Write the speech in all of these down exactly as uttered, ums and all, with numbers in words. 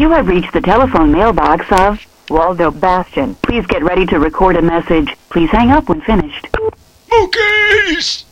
You have reached the telephone mailbox of Waldo Bastion. Please get ready to record a message. Please hang up when finished. Monkeys!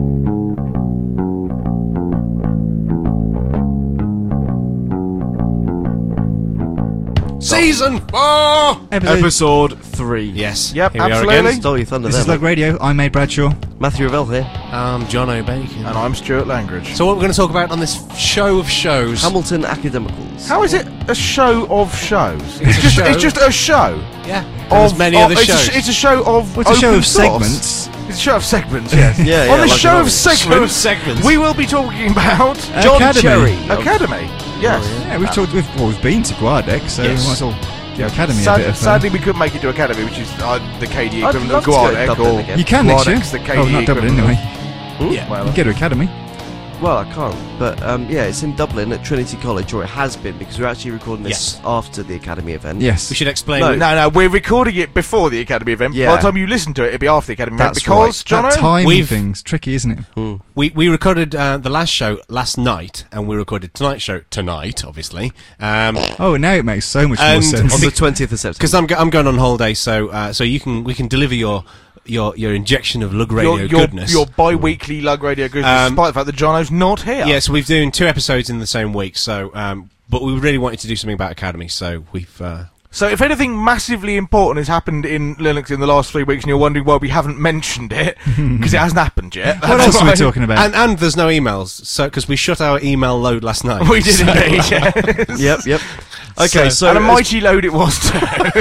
Season four! Episode, Episode three. Yes. Yep, Here we are absolutely. again. Stole your thunder This there. is Lug Radio. I'm Maid Bradshaw. Matthew Revell here. Um, John O'Bacon. And I'm Stuart Langridge. So what we're going to talk about on this show of shows... Hamilton Academicals. How is it a show of shows? It's, a just show. it's just a show. Yeah. Of There's many of- other it's shows. A, sh- it's a show of Well, it's a show open of source. segments. It's a show of segments, yes. Yeah, yeah, On the like show a of novel. segments, Show of segments. we will be talking about John Academy. Cherry. Academy. Yes. Yeah, we've talked. We've, well, we've been to Guardec, so Yes. we might as well give Academy Sad- a bit of. Uh, sadly, we couldn't make it to Academy, which is uh, the K D E I'd equivalent love of to go to Guardec, Dublin or again. you can next year. Guardec's the K D E Oh, not Dublin equivalent. anyway. Yeah. Well, You can go to Academy. Well, I can't. But um, yeah, it's in Dublin at Trinity College, or it has been, because we're actually recording this Yes. after the Academy event. Yes. We should explain... No. no, no, we're recording it before the Academy event. Yeah. By the time you listen to it, it'll be after the Academy That's event. Because, right. That Jono, time We've- thing's tricky, isn't it? Hmm. We we recorded uh, the last show last night, and we recorded tonight's show tonight, obviously. Um, Oh, now it makes so much more And sense. On the twentieth of September. Because I'm go- I'm going on holiday, so uh, so you can we can deliver your your your injection of Lug Radio your, your, goodness. your bi-weekly Lug Radio goodness, Um, despite the fact that Jono's not here. Yeah, so we've doing two episodes in the same week. So, um, but we really wanted to do something about Academy, so we've. Uh, So if anything massively important has happened in Linux in the last three weeks and you're wondering why we haven't mentioned it, because it hasn't happened yet. What that's else are we why- talking about? and and there's no emails, so because we shut our email load last night. We did so, indeed, yes. Yep, yep. Okay, so, and a as, mighty load it was too.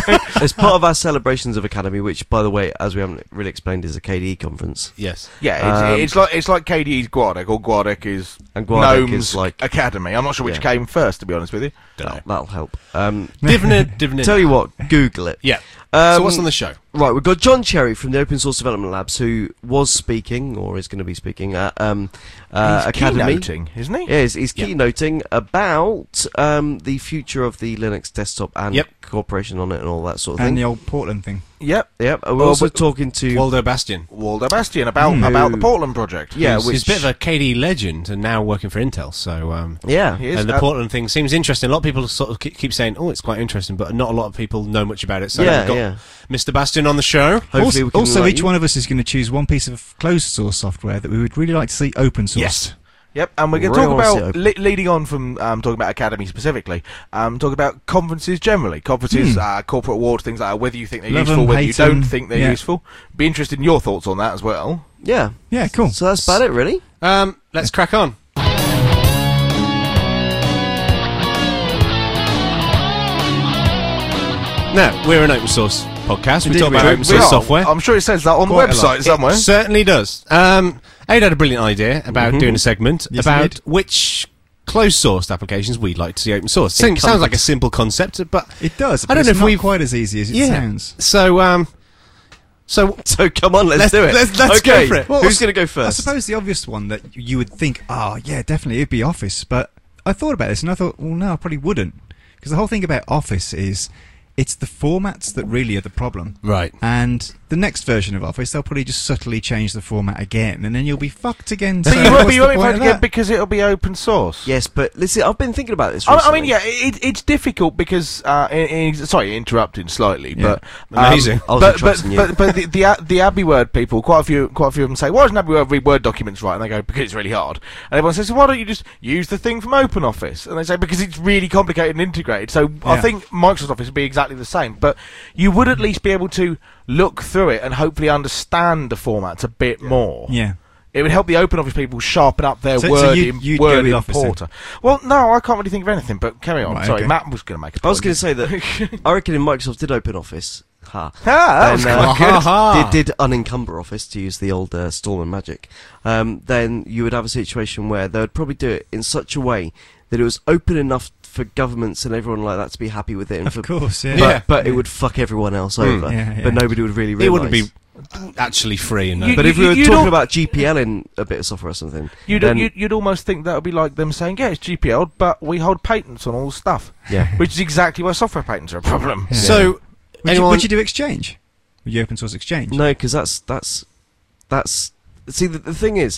as part of our celebrations of Academy, which, by the way, as we haven't really explained, is a K D E conference. Yes. Yeah, it's, Um, it's like it's like K D E's Guardec, or Guardec is And Guardec Gnome's is like- Academy. I'm not sure which Yeah. came first, to be honest with you. That'll, that'll help. Um, Divnid, divnid. tell you what, Google it. Yeah. Um, so what's on the show? Right, we've got John Cherry from the Open Source Development Labs, who was speaking, or is going to be speaking, at um, uh, He's Academy. keynoting, isn't he? Yeah, he's, he's Yeah. keynoting about um, the future of the Linux desktop and Yep. cooperation on it and all that sort of and thing. the old Portland thing. Yep. Yep, and we're Well, also but- talking to... Waldo Bastion. Waldo Bastion about Hmm. about the Who- Portland project. yeah, He's, which... he's a bit of a K D E legend and now working for Intel, so... Um, yeah, He is, and the uh, Portland thing seems interesting. A lot of people sort of ke- keep saying, "Oh, it's quite interesting," but not a lot of people know much about it. So yeah, we've got yeah. Mister Bastion on the show. Hopefully also, we can also enlighten each you. one of us is going to choose one piece of closed source software that we would really like to see open source. Yes. Yep, and we're going to Really talk wanna see about, it le- leading on from um, talking about Academy specifically, um, talk about conferences generally. Conferences, Hmm. uh, corporate awards, things like that, whether you think they're Love useful, 'em, whether you hate don't 'em, think they're yeah. useful. Be interested in your thoughts on that as well. Yeah. Yeah, cool. So that's about it, really. Um, let's crack on. Now, we're an open source podcast. We Indeed talk we about are. open We source are. software. I'm sure it says that on Quite a the lot. website somewhere. It certainly does. Um, Aid had a brilliant idea about Mhm. doing a segment Yes, about indeed. which closed-sourced applications we'd like to see open source. Sounds, Incumbent. sounds like a simple concept, but It does. I But don't it's know if not we've- quite as easy as it yeah. sounds. So, um, so So come on, let's, Let's- do it. let's- let's go okay. for it. Well, Who's I going to go I first? suppose the obvious one that you would think, oh, yeah, definitely, it'd be Office. But I thought about this and I thought, well, no, I probably wouldn't. Because the whole thing about Office is it's the formats that really are the problem. right. And the next version of Office, they'll probably just subtly change the format again, and then you'll be fucked again. But So you won't what's be, you the won't be point able of to get that? because it'll be open source. Yes, but listen, I've been thinking about this I, recently. I mean, yeah, it, it's difficult because uh, in, in, sorry, interrupting slightly, Yeah. but um, Amazing. I was But but interrupting you. but, but the the, A- the Abbey Word people, quite a few, quite a few of them say, "Why doesn't Abbey Word read Word documents right?" And they go, "Because it's really hard." And everyone says, so "Why don't you just use the thing from OpenOffice?" And they say, "Because it's really complicated and integrated." So I Yeah. think Microsoft Office would be exactly the same, but you would at least be able to look through it and hopefully understand the formats a bit more. Yeah. It would help the OpenOffice people sharpen up their So- so word, you'd- im- you'd go word with Office then? importer. Well, no, I can't really think of anything, but carry on. Right, Sorry, okay. Matt was going to make a point. I was going to say that I reckon if Microsoft did open Office, ha, Ah, that was then, quite uh, good. Ha, ha. did, did unencumber Office, to use the old uh, Stallman magic, um, then you would have a situation where they would probably do it in such a way that it was open enough for governments and everyone like that to be happy with it. And Of for, course, yeah. But, Yeah. but it would fuck everyone else over. Yeah, yeah. But nobody would really realise. It wouldn't be actually free. And You- But if we were you'd talking al- about G P L in a bit of software or something, You'd, then you'd, you'd almost think that would be like them saying, yeah, it's G P L, but we hold patents on all the stuff. yeah. Which is exactly why software patents are a problem. Yeah. so, Would you, anyone? would you do Exchange? Would you open source Exchange? No, because that's that's that's. See, the, the thing is,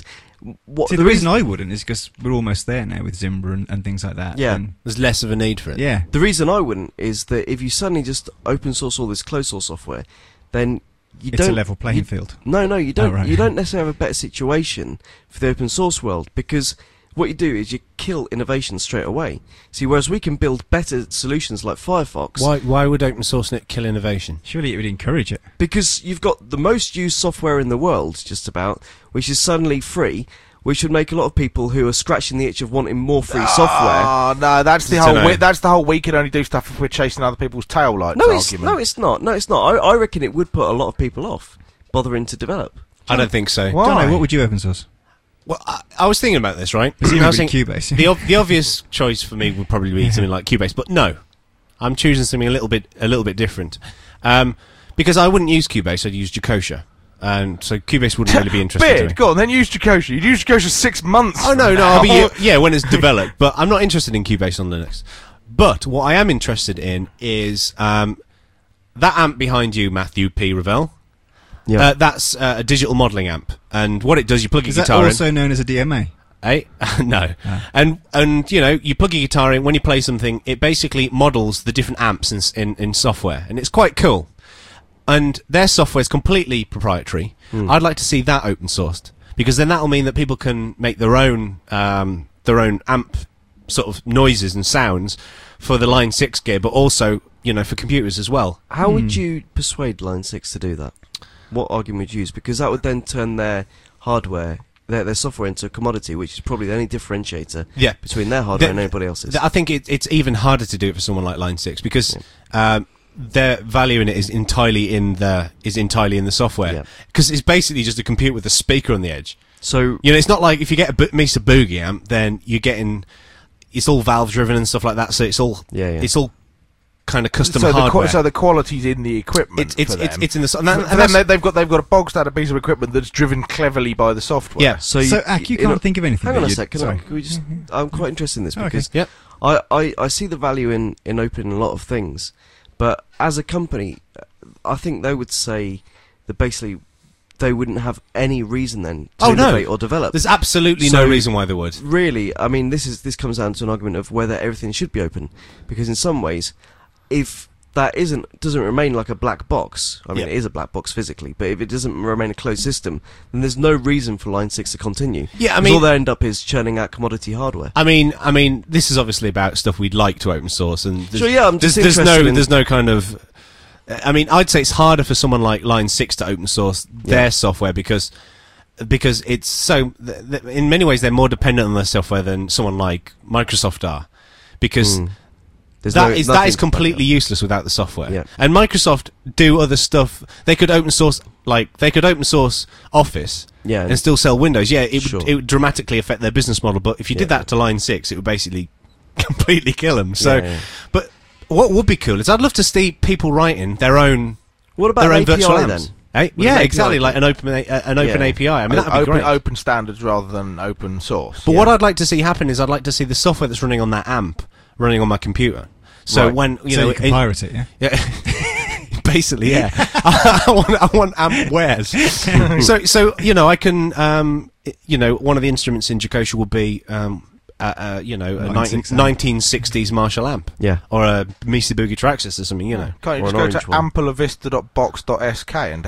what See, the, the reason I wouldn't is because we're almost there now with Zimba and, and things like that. Yeah. And, There's less of a need for it. yeah. the reason I wouldn't is that if you suddenly just open source all this closed source software, then you It's don't a level playing you- field. No, no, you don't. Oh, right. You don't necessarily have a better situation for the open source world because what you do is you kill innovation straight away. See, whereas we can build better solutions like Firefox Why? Why would open source net kill innovation? Surely it would encourage it. because you've got the most used software in the world, just about, which is suddenly free, which would make a lot of people who are scratching the itch of wanting more free software. Oh no, that's the Dunno. whole. We, that's the whole. We can only do stuff if we're chasing other people's tail lights. No, it's argument. no, it's not. No, it's not. I, I reckon it would put a lot of people off bothering to develop. I don't think so. Why? Don't know, what would you open source? Well, I, I was thinking about this, right? I Presumably was thinking- Cubase. the, ob- the obvious choice for me would probably be something like Cubase, but no, I'm choosing something a little bit a little bit different, um, because I wouldn't use Cubase. I'd use Jacosha, and so Cubase wouldn't really be interesting to me. Beard, go on, then use Jacosha. You'd use Jacosha six months. Oh no, from no, now. I'll be uh, yeah when it's developed, but I'm not interested in Cubase on Linux. But what I am interested in is um, that amp behind you, Matthew P. Ravel. Yeah. Uh, that's uh, a digital modelling amp, and what it does, you plug your Is that guitar also known as a D M A? in. Eh? No. Ah. And and you know, you plug your guitar in when you play something. It basically models the different amps in s- in, in software, and it's quite cool. And their software is completely proprietary. I'd like to see that open sourced because then that'll mean that people can make their own um, their own amp sort of noises and sounds for the Line Six gear, but also you know for computers as well. How Hmm. would you persuade Line six to do that? What argument would you use? Because that would then turn their hardware, their, their software into a commodity, which is probably the only differentiator Yeah. between their hardware The- and anybody else's. Th- I think it, it's even harder to do it for someone like Line Six because um, their value in it is entirely in the is entirely in the Yeah. software because it's basically just a computer with a speaker on the edge. so, You know, it's not like if you get a B- Mesa Boogie amp, then you're getting it's all valve driven and stuff like that. So it's all Yeah, yeah. it's all kind of custom so the hardware. qu- so the quality's in the equipment. it's it's, for it's them. it's in the so- and, For- that- for and them, that's- they, they've got they've got a bog standard piece of equipment that's driven cleverly by the software. yeah. so, So, you- Ak, you you know- can't think of anything. Hang that on a you'd- sec. Can I, sorry. can we just, I'm quite interested in this Okay. because Yep. I, I, I see the value in, in opening a lot of things, but as a company, I think they would say that basically they wouldn't have any reason then to Oh, no. innovate or develop. There's absolutely So- no reason why they would. Really, I mean, this is this comes down to an argument of whether everything should be open, because in some ways, if that isn't doesn't remain like a black box, I mean, Yeah. it is a black box physically, but if it doesn't remain a closed system, then there's no reason for Line Six to continue. Yeah, I 'Cause mean- all they end up is churning out commodity hardware. I mean, I mean, this is obviously about stuff we'd like to open source, and there's, Sure, yeah, I'm there's, just there's no, interested in- there's no kind of. I mean, I'd say it's harder for someone like Line Six to open source their Yeah. software because because it's so. Th- th- in many ways, they're more dependent on their software than someone like Microsoft are, because. Mm. There's That no- is that nothing is to back completely it useless without the software. Yeah. And Microsoft do other stuff. They could open source like they could open source Office up. Yeah, and still sell Windows. Yeah, it Sure. would it would dramatically affect their business model. But if you did Yeah. that to Line Six, it would basically completely kill them. So, Yeah, yeah. but what would be cool is I'd love to see people writing their own What about their own A P I virtual then? amps. Eh? With Yeah, an A P I exactly, key. like an open a- an open Yeah. A P I. I mean, that'd be open, great. open standards rather than open source. But Yeah. what I'd like to see happen is I'd like to see the software that's running on that amp running on my computer. So Right. when you so know, you can it- pirate it, yeah? yeah, basically, yeah. I want, I want amp wares. so, so you know, I can, um, i- you know, one of the instruments in Jacosha will be, um, uh, uh, you know, a Line nineteen, six amp. nineteen sixties Marshall amp, Yeah. or a Mesa Boogie Traxxas or something, you know. Can't you Or just an go orange to one. amplavista dot box dot s k and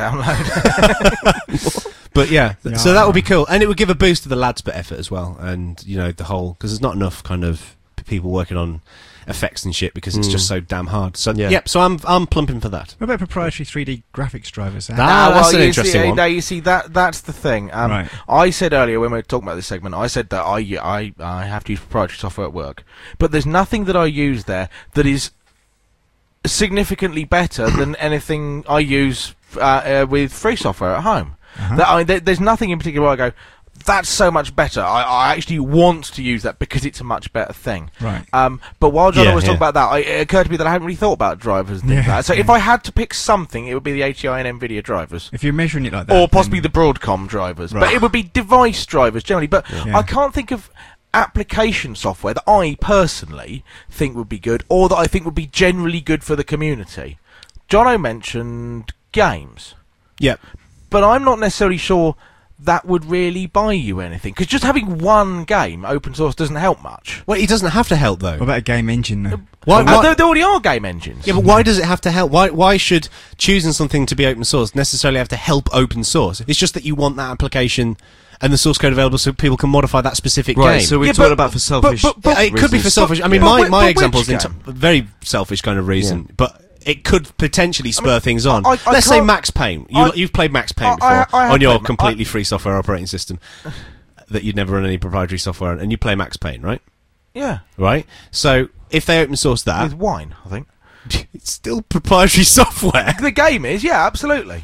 download? But yeah, th- Yeah. so that would be cool, and it would give a boost to the Lads Bit effort as well, and you know, the whole because there's not enough kind of p- people working on effects and shit because it's Mm. just so damn hard. So Yeah. yep, so I'm I'm plumping for that. What about proprietary three D graphics drivers? That- How- Ah, that's an you interesting see, one. Now you see that that's the thing. Um, Right. I said earlier when we were talking about this segment, I said that I, I I have to use proprietary software at work, but there's nothing that I use there that is significantly better than anything I use uh, uh, with free software at home. Uh-huh. That, I mean, there, there's nothing in particular where I go, that's so much better. I, I actually want to use that because it's a much better thing. Right. Um, but while John Yeah, was talking yeah. about that, I, it occurred to me that I hadn't really thought about drivers and things Yeah, like that. So if yeah. I had to pick something, it would be the H D I and NVIDIA drivers. If you're measuring it like that, Or possibly then- the Broadcom drivers. But Right. it would be device drivers generally. But Yeah. I can't think of application software that I personally think would be good or that I think would be generally good for the community. Jono mentioned games. Yep. But I'm not necessarily sure that would really buy you anything. Because just having one game open source doesn't help much. Well, it doesn't have to help though. What about a game engine, though? Why, Uh, why- there, there already are game engines. yeah, but why does it have to help? Why why should choosing something to be open source necessarily have to help open source? It's just that you want that application and the source code available so people can modify that specific Right, game. so we're Yeah, talking but- about for selfish. but- but- Yeah, it could be for reasons. selfish. I mean, But my, whi- my but example is which ent- game? very selfish kind of reason, Yeah. but it could potentially spur mean, things on. I- I Let's say can't- Max Payne. You, I- you've played Max Payne I- before I- I have on your played Ma- completely I- free software operating system that you'd never run any proprietary software on, and you play Max Payne, right? Yeah. Right? So if they open source that, With wine, I think. it's still proprietary software. The game is, yeah, absolutely.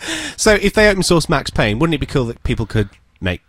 So if they open source Max Payne, wouldn't it be cool that people could make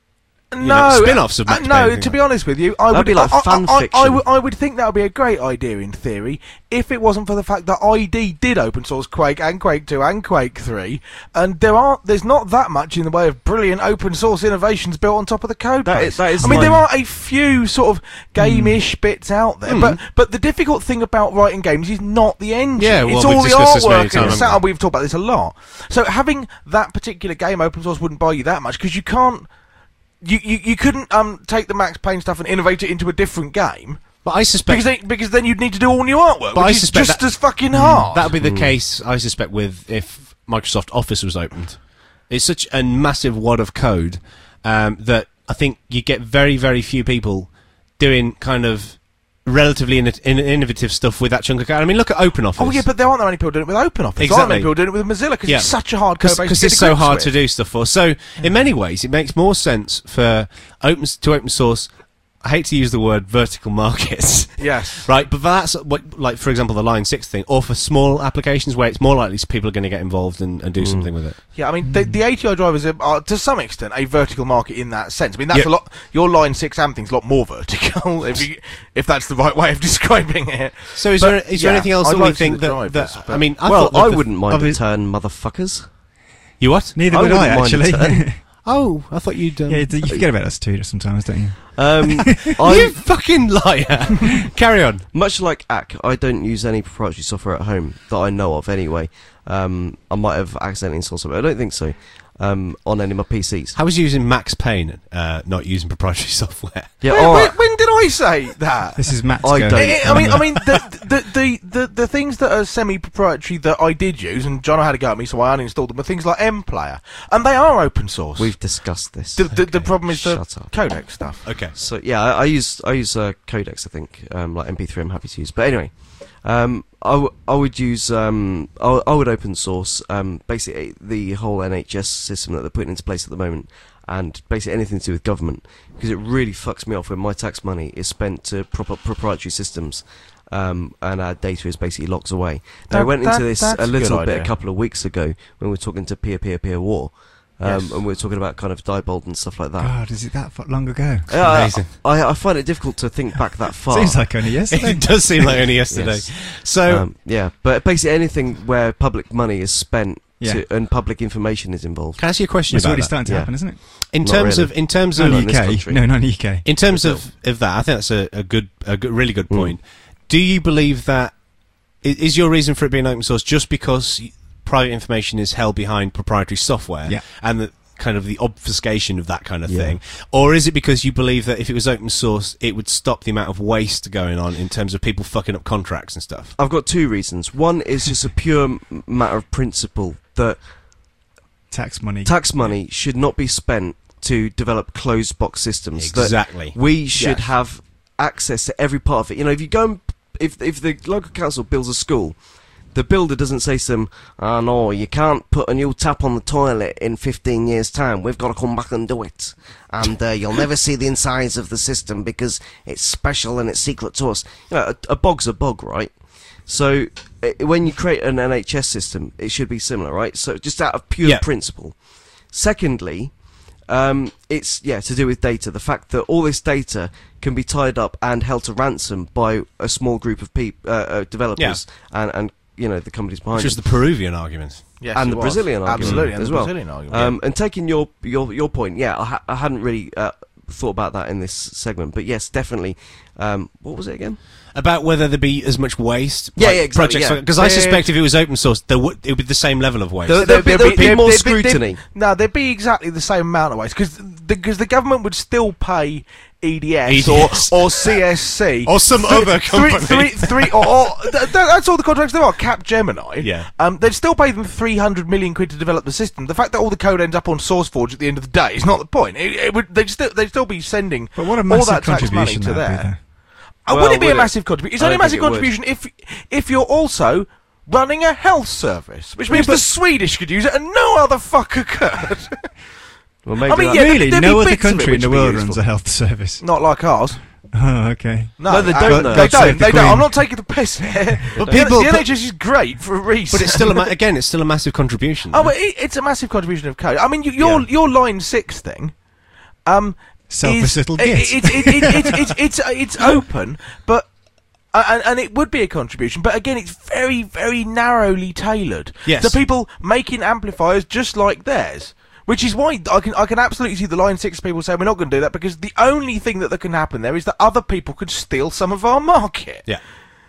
No, know, spin-offs of uh, Max no. Payne, things To be like honest with you, I That'd would be like I, I- fan I, I, fiction. would, I would think that would be a great idea in theory if it wasn't for the fact that I D did open source Quake and Quake two and Quake three, and there aren't there's not that much in the way of brilliant open source innovations built on top of the code That base. is- that is I mean, my- there are a few sort of game-ish bits out there, but but the difficult thing about writing games is not the engine. Yeah, well, it's we've all the discussed this many artwork and the times, sound. haven't we? We've talked about this a lot. So having that particular game open source wouldn't buy you that much because you can't. You, you you couldn't um take the Max Payne stuff and innovate it into a different game But I suspect because they, because then you'd need to do all new artwork, But I which is suspect just that- as fucking hard. that would be the case, I suspect, with if Microsoft Office was opened. It's such a massive wad of code um, that I think you get very, very few people doing kind of relatively in, in, innovative stuff with that chunk of code. I mean, look at OpenOffice. Oh yeah, but there aren't that many people doing it with OpenOffice. There aren't Exactly. many people doing it with Mozilla because Yeah. it's such a hard code base. because to it's get so to grips hard with. to do stuff for. So, in many ways, it makes more sense for open to open source. I hate to use the word vertical markets, Yes. right? But that's what, like, for example, the Line Six thing, or for small applications where it's more likely people are going to get involved and, and do something with it. Yeah, I mean, the, the A T I drivers are, are, to some extent, a vertical market in that sense. I mean, that's Yeah. a lot. Your Line Six A M thing's a lot more vertical, if you, if that's the right way of describing it. So, is But, there is there yeah, anything else I'd that we like to see think the that, drivers, that but- I mean, I well, thought that I the- wouldn't mind of a it- turn, motherfuckers. You what? Neither I would wouldn't I, mind a actually. turn. Oh, I thought you'd. Um, yeah, you forget about us too sometimes, don't you? Um, you I'm, fucking liar! Carry on. much like A C, I don't use any proprietary software at home that I know of anyway. Um, I might have accidentally installed something. I don't think so. Um, on any of my P Cs. How was you using Max Payne, uh, not using proprietary software? Yeah, When, all when, right. when did I say that? This is Matt's I go. don't- I I mean, I mean, the, the the the the things that are semi-proprietary that I did use, and John had a go at me, so I uninstalled them. Are things like MPlayer, and they are open source. We've discussed this. the, the, the problem is the Shut up. codec stuff. Okay. So yeah, I, I use I use uh, codecs. I think um, like M P three. I'm happy to use. But anyway, um, I, w- I would use um, I, w- I would open source um, basically the whole N H S system that they're putting into place at the moment, and basically anything to do with government, because it really fucks me off when my tax money is spent to prop up proprietary systems. Um, and our data is basically locked away. Now, That- we went that- into this that's a a little good bit idea. a couple of weeks ago when we were talking to peer peer peer war, um, Yes. and we were talking about kind of Diebold and stuff like that. God, is it that fu- long ago? Yeah, I- Amazing. I, I find it difficult to think back that far. Seems like only yesterday. It does seem like only yesterday. Yes. So, Um, yeah, but basically anything where public money is spent Yeah. to, and public information is involved. can I ask you a question It's about already that? starting to Yeah. happen, isn't it? In Not terms really. of, in terms No, of, not Not in this U K. country. No, not in the U K. in terms Brazil. of, of that, I think that's a, a good, a good, really good Mm. point. Do you believe that i- is your reason for it being open source just because y- private information is held behind proprietary software Yeah. and the kind of the obfuscation of that kind of Yeah. thing, or is it because you believe that if it was open source, it would stop the amount of waste going on in terms of people fucking up contracts and stuff? I've got two reasons. One is just a pure m- matter of principle that Tax money. tax money should not be spent to develop closed box systems. That Exactly. we should Yes. have access to every part of it. You know, if you go and, if if the local council builds a school, the builder doesn't say to them, "Oh no, you can't put a new tap on the toilet in fifteen years' time. We've got to come back and do it, and uh, you'll never see the insides of the system because it's special and it's secret to us." You know, a, a bog's a bog, right? So uh, when you create an N H S system, it should be similar, right? So just out of pure Yeah. principle. Secondly, um, it's yeah to do with data. The fact that all this data can be tied up and held to ransom by a small group of peop- uh, uh, developers and and you know the companies behind Which is it. the Peruvian argument. Yes, And it the was. Brazilian argument absolutely, and as the well. Brazilian argument. Um, and taking your your your point, yeah, I, ha- I hadn't really uh, thought about that in this segment. But yes, definitely. Um, what was it again? About whether there'd be as much waste. Yeah, yeah, exactly, yeah. Because Yeah, I yeah, suspect yeah. if it was open source, there would it would be the same level of waste. There- there'd be- there'd be more scrutiny. No, there'd be exactly the same amount of waste because because the government would still pay E D S, E D S. or or C S C Or some other company. Three, three, three, or, or th- th- that's all the contracts there are. Capgemini. Yeah. Um, they'd still pay them three hundred million quid to develop the system. The fact that all the code ends up on SourceForge at the end of the day is not the point. It, it would they'd still they'd still be sending But what a all massive that tax money contribution to that'd be, there. though. Uh, Well, would it be would a it? massive contribution? It's I only a don't massive think it would. contribution if if you're also running a health service, which means the Swedish could use it and no other fucker could. Well, maybe I mean, that- yeah, Really, there'd no be other bits of it country in which the would be world useful. runs a health service. Not like ours. Oh, okay. No, they uh, don't, though. They God save don't. the They don't. Queen. I'm not taking the piss here. But The- people- the but- N H S is great for a reason. But it's still a ma- again, it's still a massive contribution. oh, but it, it's a massive contribution of code. I mean, you, your Yeah. your line six thing. Um, Selfish is- little it- git. it- it- it- It's it's it's it's open, but. Uh, and, and it would be a contribution, but again, it's very, very narrowly tailored Yes. to people making amplifiers just like theirs. Which is why I can I can absolutely see the Line six people saying we're not going to do that, because the only thing that, that can happen there is that other people could steal some of our market. yeah.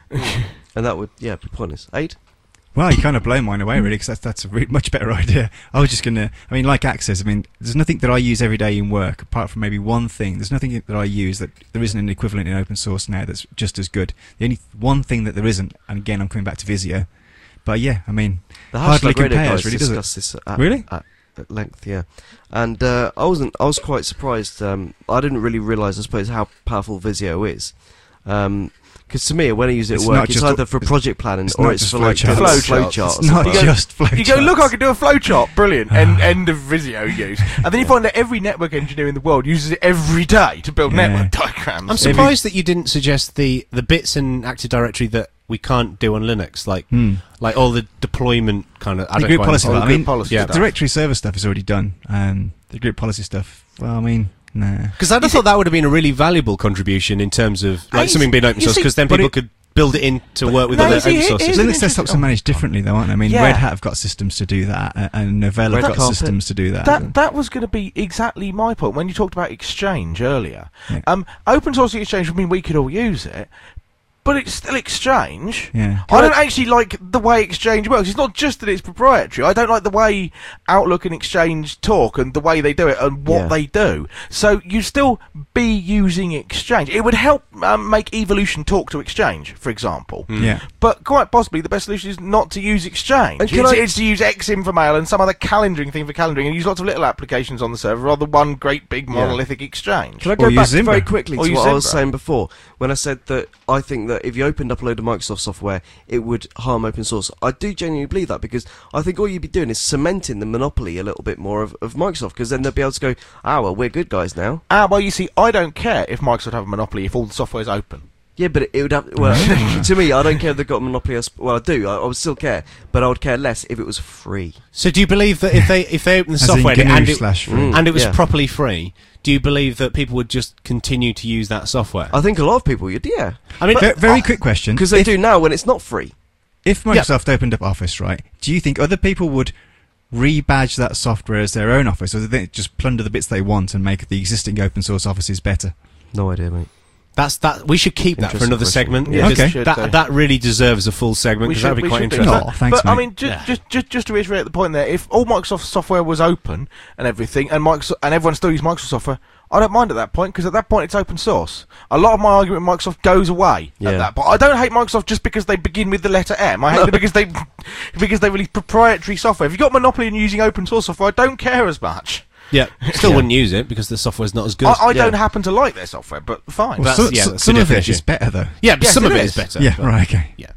and that would, yeah, be pointless. Eight? Well, you kind of blow mine away, really, because that's, that's a re- much better idea. I was just going to, I mean, like Access, I mean, there's nothing that I use every day in work, apart from maybe one thing. There's nothing that I use that there isn't an equivalent in open source now that's just as good. The only one thing that there isn't, and again, I'm coming back to Visio, but yeah, I mean, The hardly Hashtag Radio compares, guys really, does it? discussed this at, Really? at, at length, yeah. And uh, I wasn't. I was quite surprised. Um, I didn't really realise, I suppose, how powerful Visio is. Um, Because to me, when I use it It's at work, not it's just either a- for it's- project planning it's or not it's just for like flowcharts. a Flowcharts. flowchart. It's not You go- just flowcharts. You go, look, I can do a flowchart, brilliant, end, end of Visio use. And then you find that every network engineer in the world uses it every day to build Yeah. network diagrams. I'm surprised that you didn't suggest the, the bits in Active Directory that we can't do on Linux, like Hmm. like all the deployment kind of. I The don't group quite policy, understand. I mean, policy yeah. stuff. directory server stuff is already done. Um, the group policy stuff, well, I mean, nah. Because I'd have thought that would have been a really valuable contribution in terms of like I something being open you source, see- because then but people it- could build it in to work with no, other you see, open it- sources. it- Linux interesting- desktops are managed differently, though, aren't they? I mean, Yeah. Red Hat have got systems to do that, uh, and Novella Red have got Carpet. systems to do that. That that was going to be exactly my point when you talked about Exchange earlier. Yeah. Um, open source Exchange would mean we could all use it, but it's still Exchange. Yeah. I don't actually like the way Exchange works. It's not just that it's proprietary. I don't like the way Outlook and Exchange talk and the way they do it and what Yeah. they do. So you still be using Exchange. It would help um, make Evolution talk to Exchange, for example. Yeah. But quite possibly the best solution is not to use Exchange. And can It's, I- it's to use Xinfomail and some other calendaring thing for calendaring and use lots of little applications on the server rather than one great big monolithic exchange. Can I Or go use back Zimbra. very quickly Or to use what I was Zimbra. saying before when I said that I think that if you opened up a load of Microsoft software, it would harm open source. I do genuinely believe that because I think all you'd be doing is cementing the monopoly a little bit more of, of Microsoft, because then they'll be able to go, ah, well, we're good guys now. Ah, well, you see, I don't care if Microsoft have a monopoly if all the software is open. Yeah, but it, it would have. Well, to me, I don't care if they've got a monopoly. I sp- Well, I do. I, I would still care, but I would care less if it was free. So do you believe that if they if they open the As in software G N U and it, slash free. Mm. and it was Yeah. properly free, do you believe that people would just continue to use that software? I think a lot of people would, yeah, I mean, Ve- very quick question. because they If- do now when it's not free. If Microsoft opened up Office, right, do you think other people would rebadge that software as their own Office, or do they just plunder the bits they want and make the existing open source Offices better? No idea, mate. that's that. We should keep that for Interesting another question. segment. Yeah, because okay. should that do. that really deserves a full segment We because that would should- be we quite should do interesting. Oh, thanks, but I mate. mean, ju- Yeah. just, just just to reiterate the point there, if all Microsoft software was open and everything, and Microsoft and everyone still used Microsoft software, I don't mind at that point because at that point it's open source. A lot of my argument with Microsoft goes away Yeah. at that point. I don't hate Microsoft just because they begin with the letter M. I hate them because they because they release proprietary software. If you've got a monopoly in using open source software, I don't care as much. Yeah, still Yeah. wouldn't use it because the software's not as good. I, I Yeah. don't happen to like their software, but fine. Well, So- That's- yeah, so- that's some a of it different is issue. better, though. yeah, but Yes, some it of it is. is better. Yeah, but- right, okay. Yeah.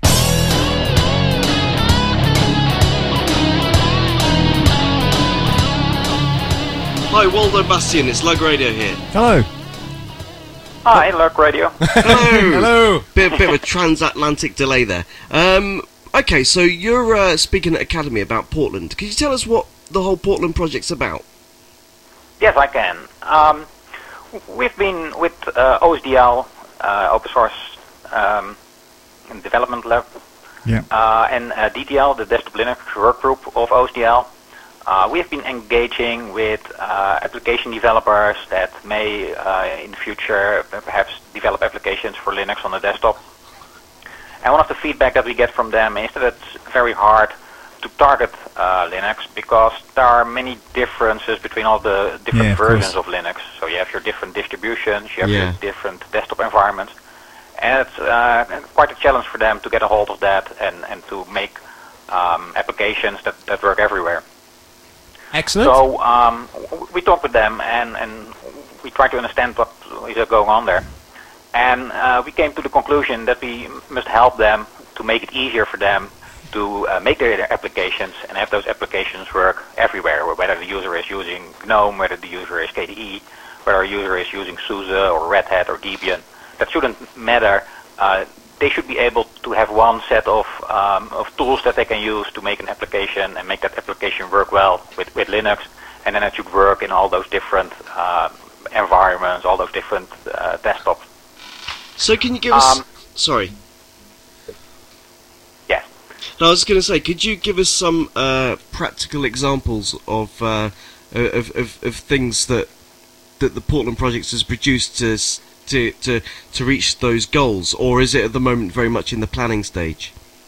Hi, Waldo Bastian. It's Lug Radio here. Hello. Hi, Lurk Radio. Hello. Hello. Bit, bit of a transatlantic delay there. Um, okay, so you're uh, speaking at Academy about Portland. Could you tell us what the whole Portland project's about? Yes, I can. Um, we've been with uh, O S D L, uh, Open Source um, Development Lab, Yeah. uh, and uh, D T L, the Desktop Linux Workgroup of O S D L, Uh, we have been engaging with uh, application developers that may, uh, in the future, perhaps develop applications for Linux on the desktop. And one of the feedback that we get from them is that it's very hard to target uh, Linux because there are many differences between all the different Yeah, of versions course. of Linux. So you have your different distributions, you have Yeah. your different desktop environments. And it's uh, quite a challenge for them to get a hold of that and, and to make um, applications that, that work everywhere. Excellent. So um, w- we talked with them and, and we tried to understand what is going on there. And uh, we came to the conclusion that we must help them to make it easier for them to uh, make their applications and have those applications work everywhere, whether the user is using GNOME, whether the user is K D E, whether a user is using SUSE or Red Hat or Debian. That shouldn't matter. Uh, they should be able to have one set of, um, of tools that they can use to make an application and make that application work well with, with Linux, and then it should work in all those different uh, environments, all those different uh, desktops. So can you give us... Um, sorry. Yes. No, I was going to say, could you give us some uh, practical examples of, uh, of, of of things that that the Portland project has produced to s- to to to reach those goals, or is it at the moment very much in the planning stage?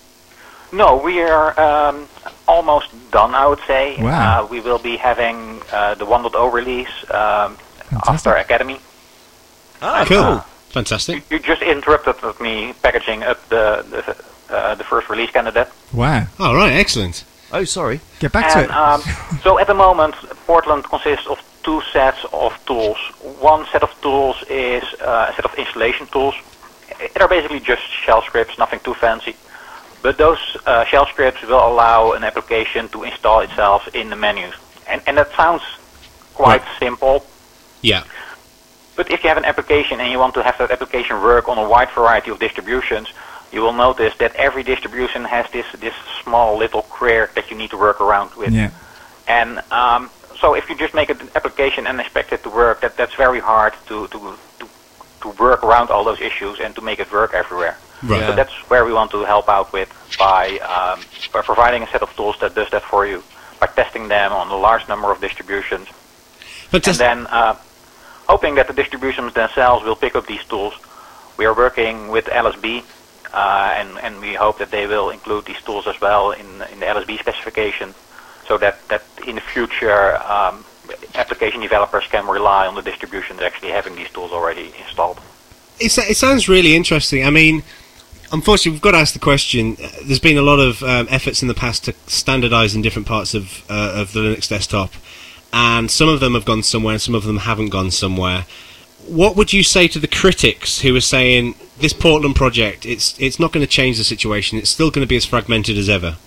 No, we are um, almost done, I would say. Wow. Uh, we will be having uh, the one point oh release um, Fantastic. after Academy. Ah, Cool. Fantastic. You just interrupted with me packaging up the the, uh, the first release candidate. Wow. All right. Excellent. Oh, sorry. Get back to And it. um, so at the moment, Portland consists of two sets of tools. One set of tools is uh, a set of installation tools. They're basically just shell scripts, nothing too fancy. But those uh, shell scripts will allow an application to install itself in the menus. And, and that sounds quite Right. simple. Yeah. But if you have an application and you want to have that application work on a wide variety of distributions, you will notice that every distribution has this, this small little quirk that you need to work around with. Yeah. And um, so if you just make an application and expect it to work, that, that's very hard to, to, to, to work around all those issues and to make it work everywhere. Right. So that's where we want to help out with by, um, by providing a set of tools that does that for you, by testing them on a large number of distributions. Fantastic. And then uh, hoping that the distributions themselves will pick up these tools. We are working with L S B, uh, and, and we hope that they will include these tools as well in, in the L S B specification, so that, that in the future um, application developers can rely on the distributions actually having these tools already installed. It's, it sounds really interesting. I mean, unfortunately, we've got to ask the question. uh, There's been a lot of um, efforts in the past to standardise in different parts of uh, of the Linux desktop, and some of them have gone somewhere, and some of them haven't gone somewhere. What would you say to the critics who are saying this Portland project, it's it's not going to change the situation, it's still going to be as fragmented as ever?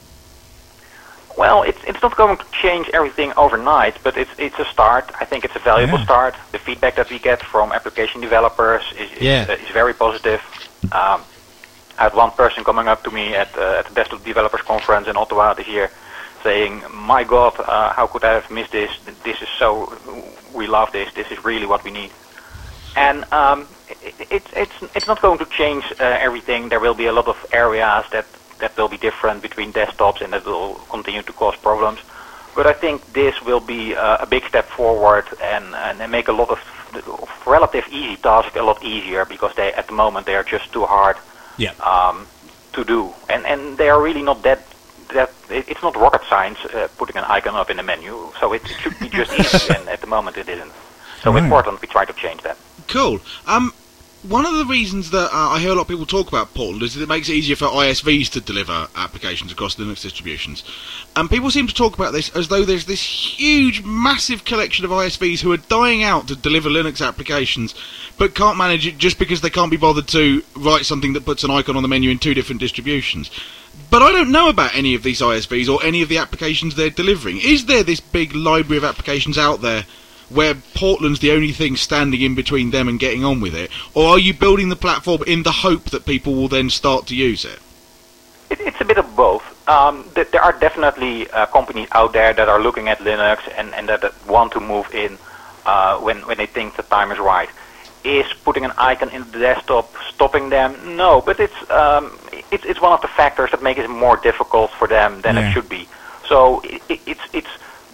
Well, it's it's not going to change everything overnight, but it's it's a start. I think it's a valuable Yeah. start. The feedback that we get from application developers is is, Yeah. uh, is very positive. Um, I had one person coming up to me at uh, at the Desktop Developers Conference in Ottawa this year, saying, "My God, uh, how could I have missed this? This is so. We love this. This is really what we need." And um, it, it, it's it's not going to change uh, everything. There will be a lot of areas that. that will be different between desktops and that will continue to cause problems. But I think this will be uh, a big step forward and, and make a lot of relative easy tasks a lot easier, because they at the moment they are just too hard Yeah. um, to do. And, and they are really not that, that it, it's not rocket science uh, putting an icon up in the menu, so it, it should be just easy, and at the moment it isn't. So Right. with Portland we try to change that. Cool. Um, one of the reasons that uh, I hear a lot of people talk about Portland is that it makes it easier for I S Vs to deliver applications across Linux distributions. And people seem to talk about this as though there's this huge, massive collection of I S Vs who are dying out to deliver Linux applications, but can't manage it just because they can't be bothered to write something that puts an icon on the menu in two different distributions. But I don't know about any of these I S Vs or any of the applications they're delivering. Is there this big library of applications out there where Portland's the only thing standing in between them and getting on with it? Or are you building the platform in the hope that people will then start to use it? It, it's a bit of both. Um, th- there are definitely uh, companies out there that are looking at Linux and, and that, that want to move in uh, when, when they think the time is right. Is putting an icon in the desktop stopping them? No, but it's, um, it's, it's one of the factors that make it more difficult for them than Yeah. it should be. So it, it, it's, it's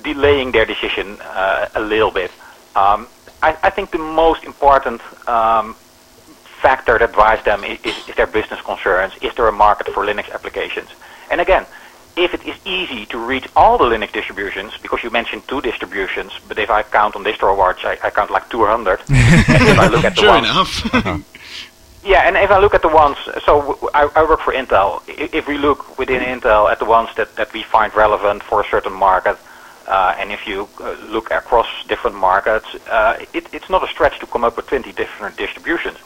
delaying their decision uh, a little bit. Um, I, I think the most important um, factor that drives them is, is, is their business concerns. Is there a market for Linux applications? And again, if it is easy to reach all the Linux distributions, because you mentioned two distributions, but if I count on DistroWatch, I, I count like two hundred. If I look at the sure ones, enough. uh-huh. Yeah, and if I look at the ones, so I, I work for Intel. If we look within Intel at the ones that, that we find relevant for a certain market, uh, and if you uh, look across different markets, uh, it, it's not a stretch to come up with twenty different distributions.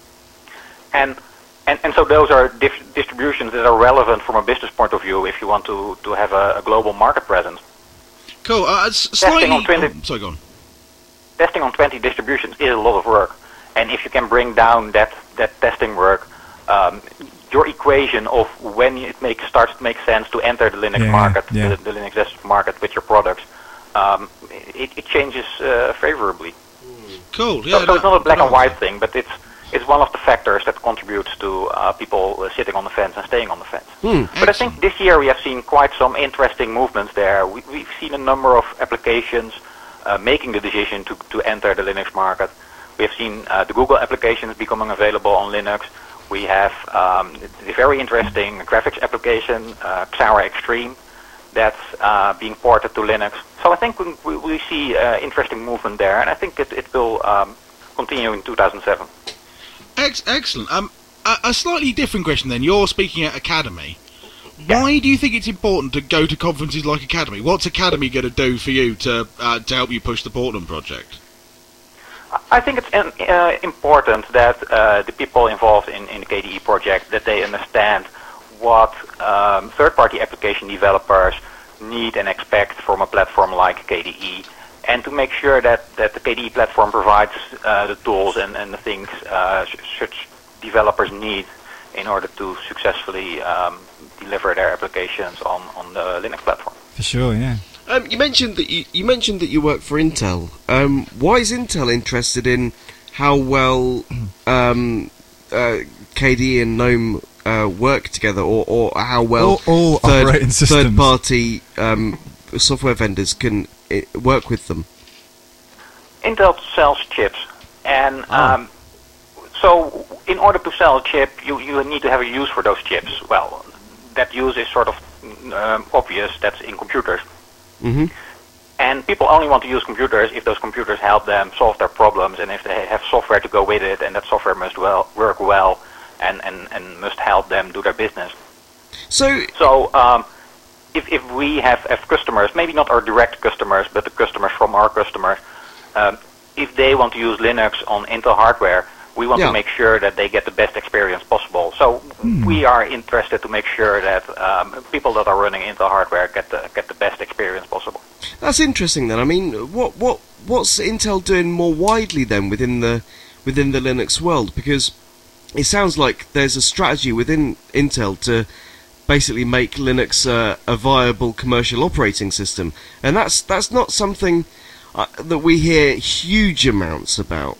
And And, and so those are dif distributions that are relevant from a business point of view if you want to, to have a, a global market presence. Cool. Uh, slightly... Testing on twenty, oh, sorry, go on. Testing on twenty distributions is a lot of work. And if you can bring down that, that testing work, um, your equation of when it makes, starts to make sense to enter the Linux yeah, market, yeah. The, the Linux desktop market with your products, um, it, it changes uh, favorably. Cool. Yeah, so, so it's no, not a black no, and white thing, but it's It's one of the factors that contributes to uh, people uh, sitting on the fence and staying on the fence. Hmm. But I think this year we have seen quite some interesting movements there. We, we've seen a number of applications uh, making the decision to, to enter the Linux market. We have seen uh, the Google applications becoming available on Linux. We have um, the very interesting graphics application, uh, Xara Extreme, that's uh, being ported to Linux. So I think we, we, we see uh, interesting movement there, and I think it, it will um, continue in two thousand seven. Ex excellent. Um, a, a slightly different question then. You're speaking at Academy. Why do you think it's important to go to conferences like Academy? What's Academy going to do for you to uh, to help you push the Portland project? I think it's uh, important that uh, the people involved in, in the K D E project, that they understand what um, third-party application developers need and expect from a platform like K D E, and to make sure that, that the K D E platform provides uh, the tools and, and the things uh, such developers need in order to successfully um, deliver their applications on, on the Linux platform. For sure, yeah. Um, you mentioned that you, you mentioned that you work for Intel. Um, why is Intel interested in how well um, uh, K D E and GNOME uh, work together, or, or how well all, all third, operating systems. third-party um, software vendors can uh, work with them? Intel sells chips, and Oh. um, so in order to sell a chip, you, you need to have a use for those chips. Well, that use is sort of um, obvious. That's in computers. Mm-hmm. And people only want to use computers if those computers help them solve their problems, and if they have software to go with it, and that software must well work well, and, and, and must help them do their business. So, So um, if, if we have, have customers, maybe not our direct customers, but the customers from our customers, um, if they want to use Linux on Intel hardware, we want Yeah. to make sure that they get the best experience possible. So we are interested to make sure that um, people that are running Intel hardware get the get the best experience possible. that's interesting. Then, I mean, what what what's Intel doing more widely then within the within the Linux world? Because it sounds like there's a strategy within Intel to basically make Linux uh, a viable commercial operating system, and that's that's not something uh, that we hear huge amounts about.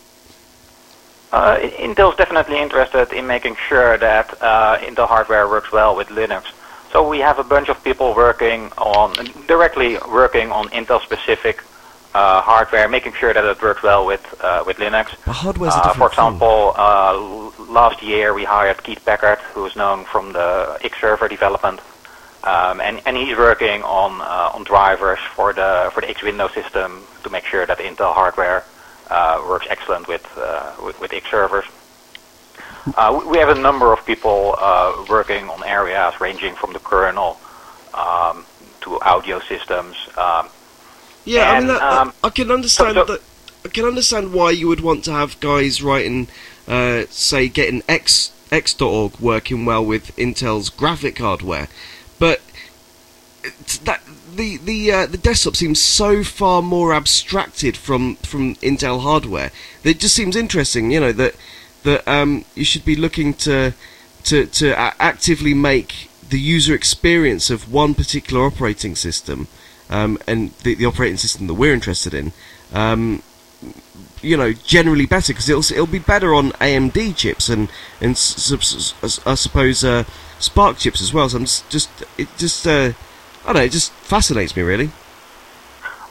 Uh, Intel's definitely interested in making sure that uh, Intel hardware works well with Linux. So we have a bunch of people working on, directly working on Intel-specific uh, hardware, making sure that it works well with uh, with Linux. But hardware's a Uh, different for thing. example, uh, l- last year we hired Keith Packard, who is known from the X server development, um, and and he's working on uh, on drivers for the for the X Windows system to make sure that Intel hardware uh, works excellent with uh, with, with X servers. Uh, we- we have a number of people uh, working on areas ranging from the kernel um, to audio systems. Um, Yeah, I And, mean, that, um, I, I can understand so- so- that. I can understand why you would want to have guys writing, uh, say, getting X X dot org working well with Intel's graphic hardware, but it's that the the uh, the desktop seems so far more abstracted from from Intel hardware that it just seems interesting. You know that that um, you should be looking to to to a- actively make the user experience of one particular operating system. Um, and the, the operating system that we're interested in, um, you know, generally better because it'll it'll be better on A M D chips and and s- s- s- I suppose uh, Spark chips as well. So I'm just, just it just uh, I don't know, it just fascinates me really.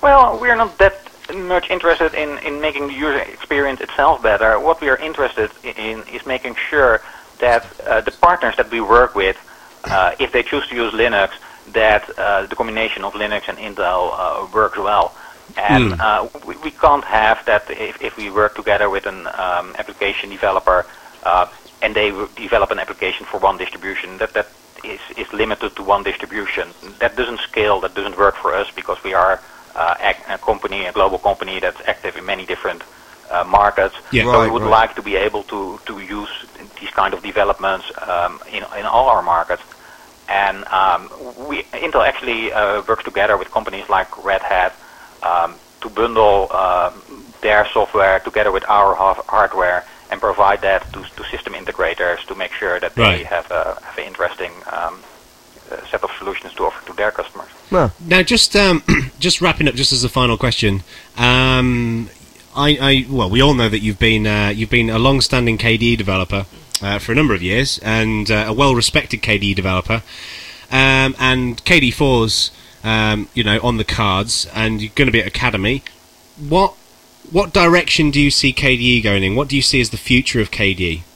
Well, we're not that much interested in, in making the user experience itself better. What we are interested in is making sure that uh, the partners that we work with, uh, if they choose to use Linux, that uh, the combination of Linux and Intel uh, works well. And Mm. uh, we, we can't have that if, if we work together with an um, application developer uh, and they w- develop an application for one distribution, that that is, is limited to one distribution. That doesn't scale, that doesn't work for us because we are uh, ac- a company, a global company that's active in many different uh, markets. Yeah. So Right, we would right. like to be able to, to use these kind of developments um, in, in all our markets. And um, we, Intel actually uh, works together with companies like Red Hat um, to bundle uh, their software together with our ha- hardware and provide that to, to system integrators to make sure that they Right. have, a, have an interesting um, uh, set of solutions to offer to their customers. No. Now, just um, just wrapping up, just as a final question. Um, I, I well, we all know that you've been uh, you've been a long-standing K D E developer uh, for a number of years, and uh, a well-respected K D E developer. Um, and K D four's um, you know on the cards, and you're going to be at Academy. What what direction do you see K D E going in? What do you see as the future of K D E?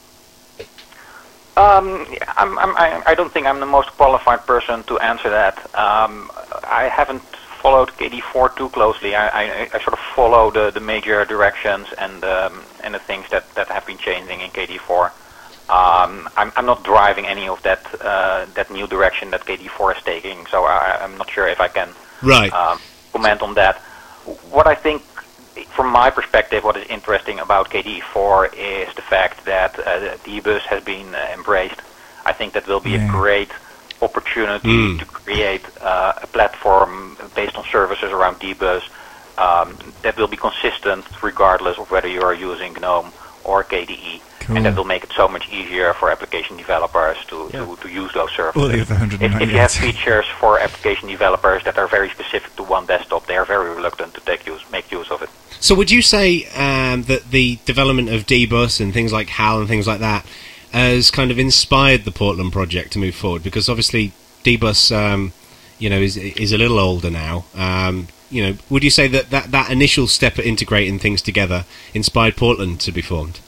Um, I'm, I'm, I, I don't think I'm the most qualified person to answer that. Um, I haven't followed K D four too closely. I, I, I sort of follow the, the major directions and um, and the things that, that have been changing in K D four. Um, I'm, I'm not driving any of that uh, that new direction that K D four is taking, so I, I'm not sure if I can Right. um, comment on that. What I think, from my perspective, what is interesting about K D E four is the fact that uh, D-Bus has been uh, embraced. I think that will be Yeah. a great opportunity Mm. to create uh, a platform based on services around D-Bus um, that will be consistent regardless of whether you are using GNOME or K D E. Cool. And that will make it so much easier for application developers to, Yeah. to, to use those services. All the other If, if you have one hundred ninety-eight. features for application developers that are very specific to one desktop, they are very reluctant to take use, make use of it. So would you say um, that the development of D-Bus and things like HAL and things like that has kind of inspired the Portland project to move forward? Because obviously D-Bus, um, you know, is is a little older now. Um, you know, would you say that, that that initial step at integrating things together inspired Portland to be formed?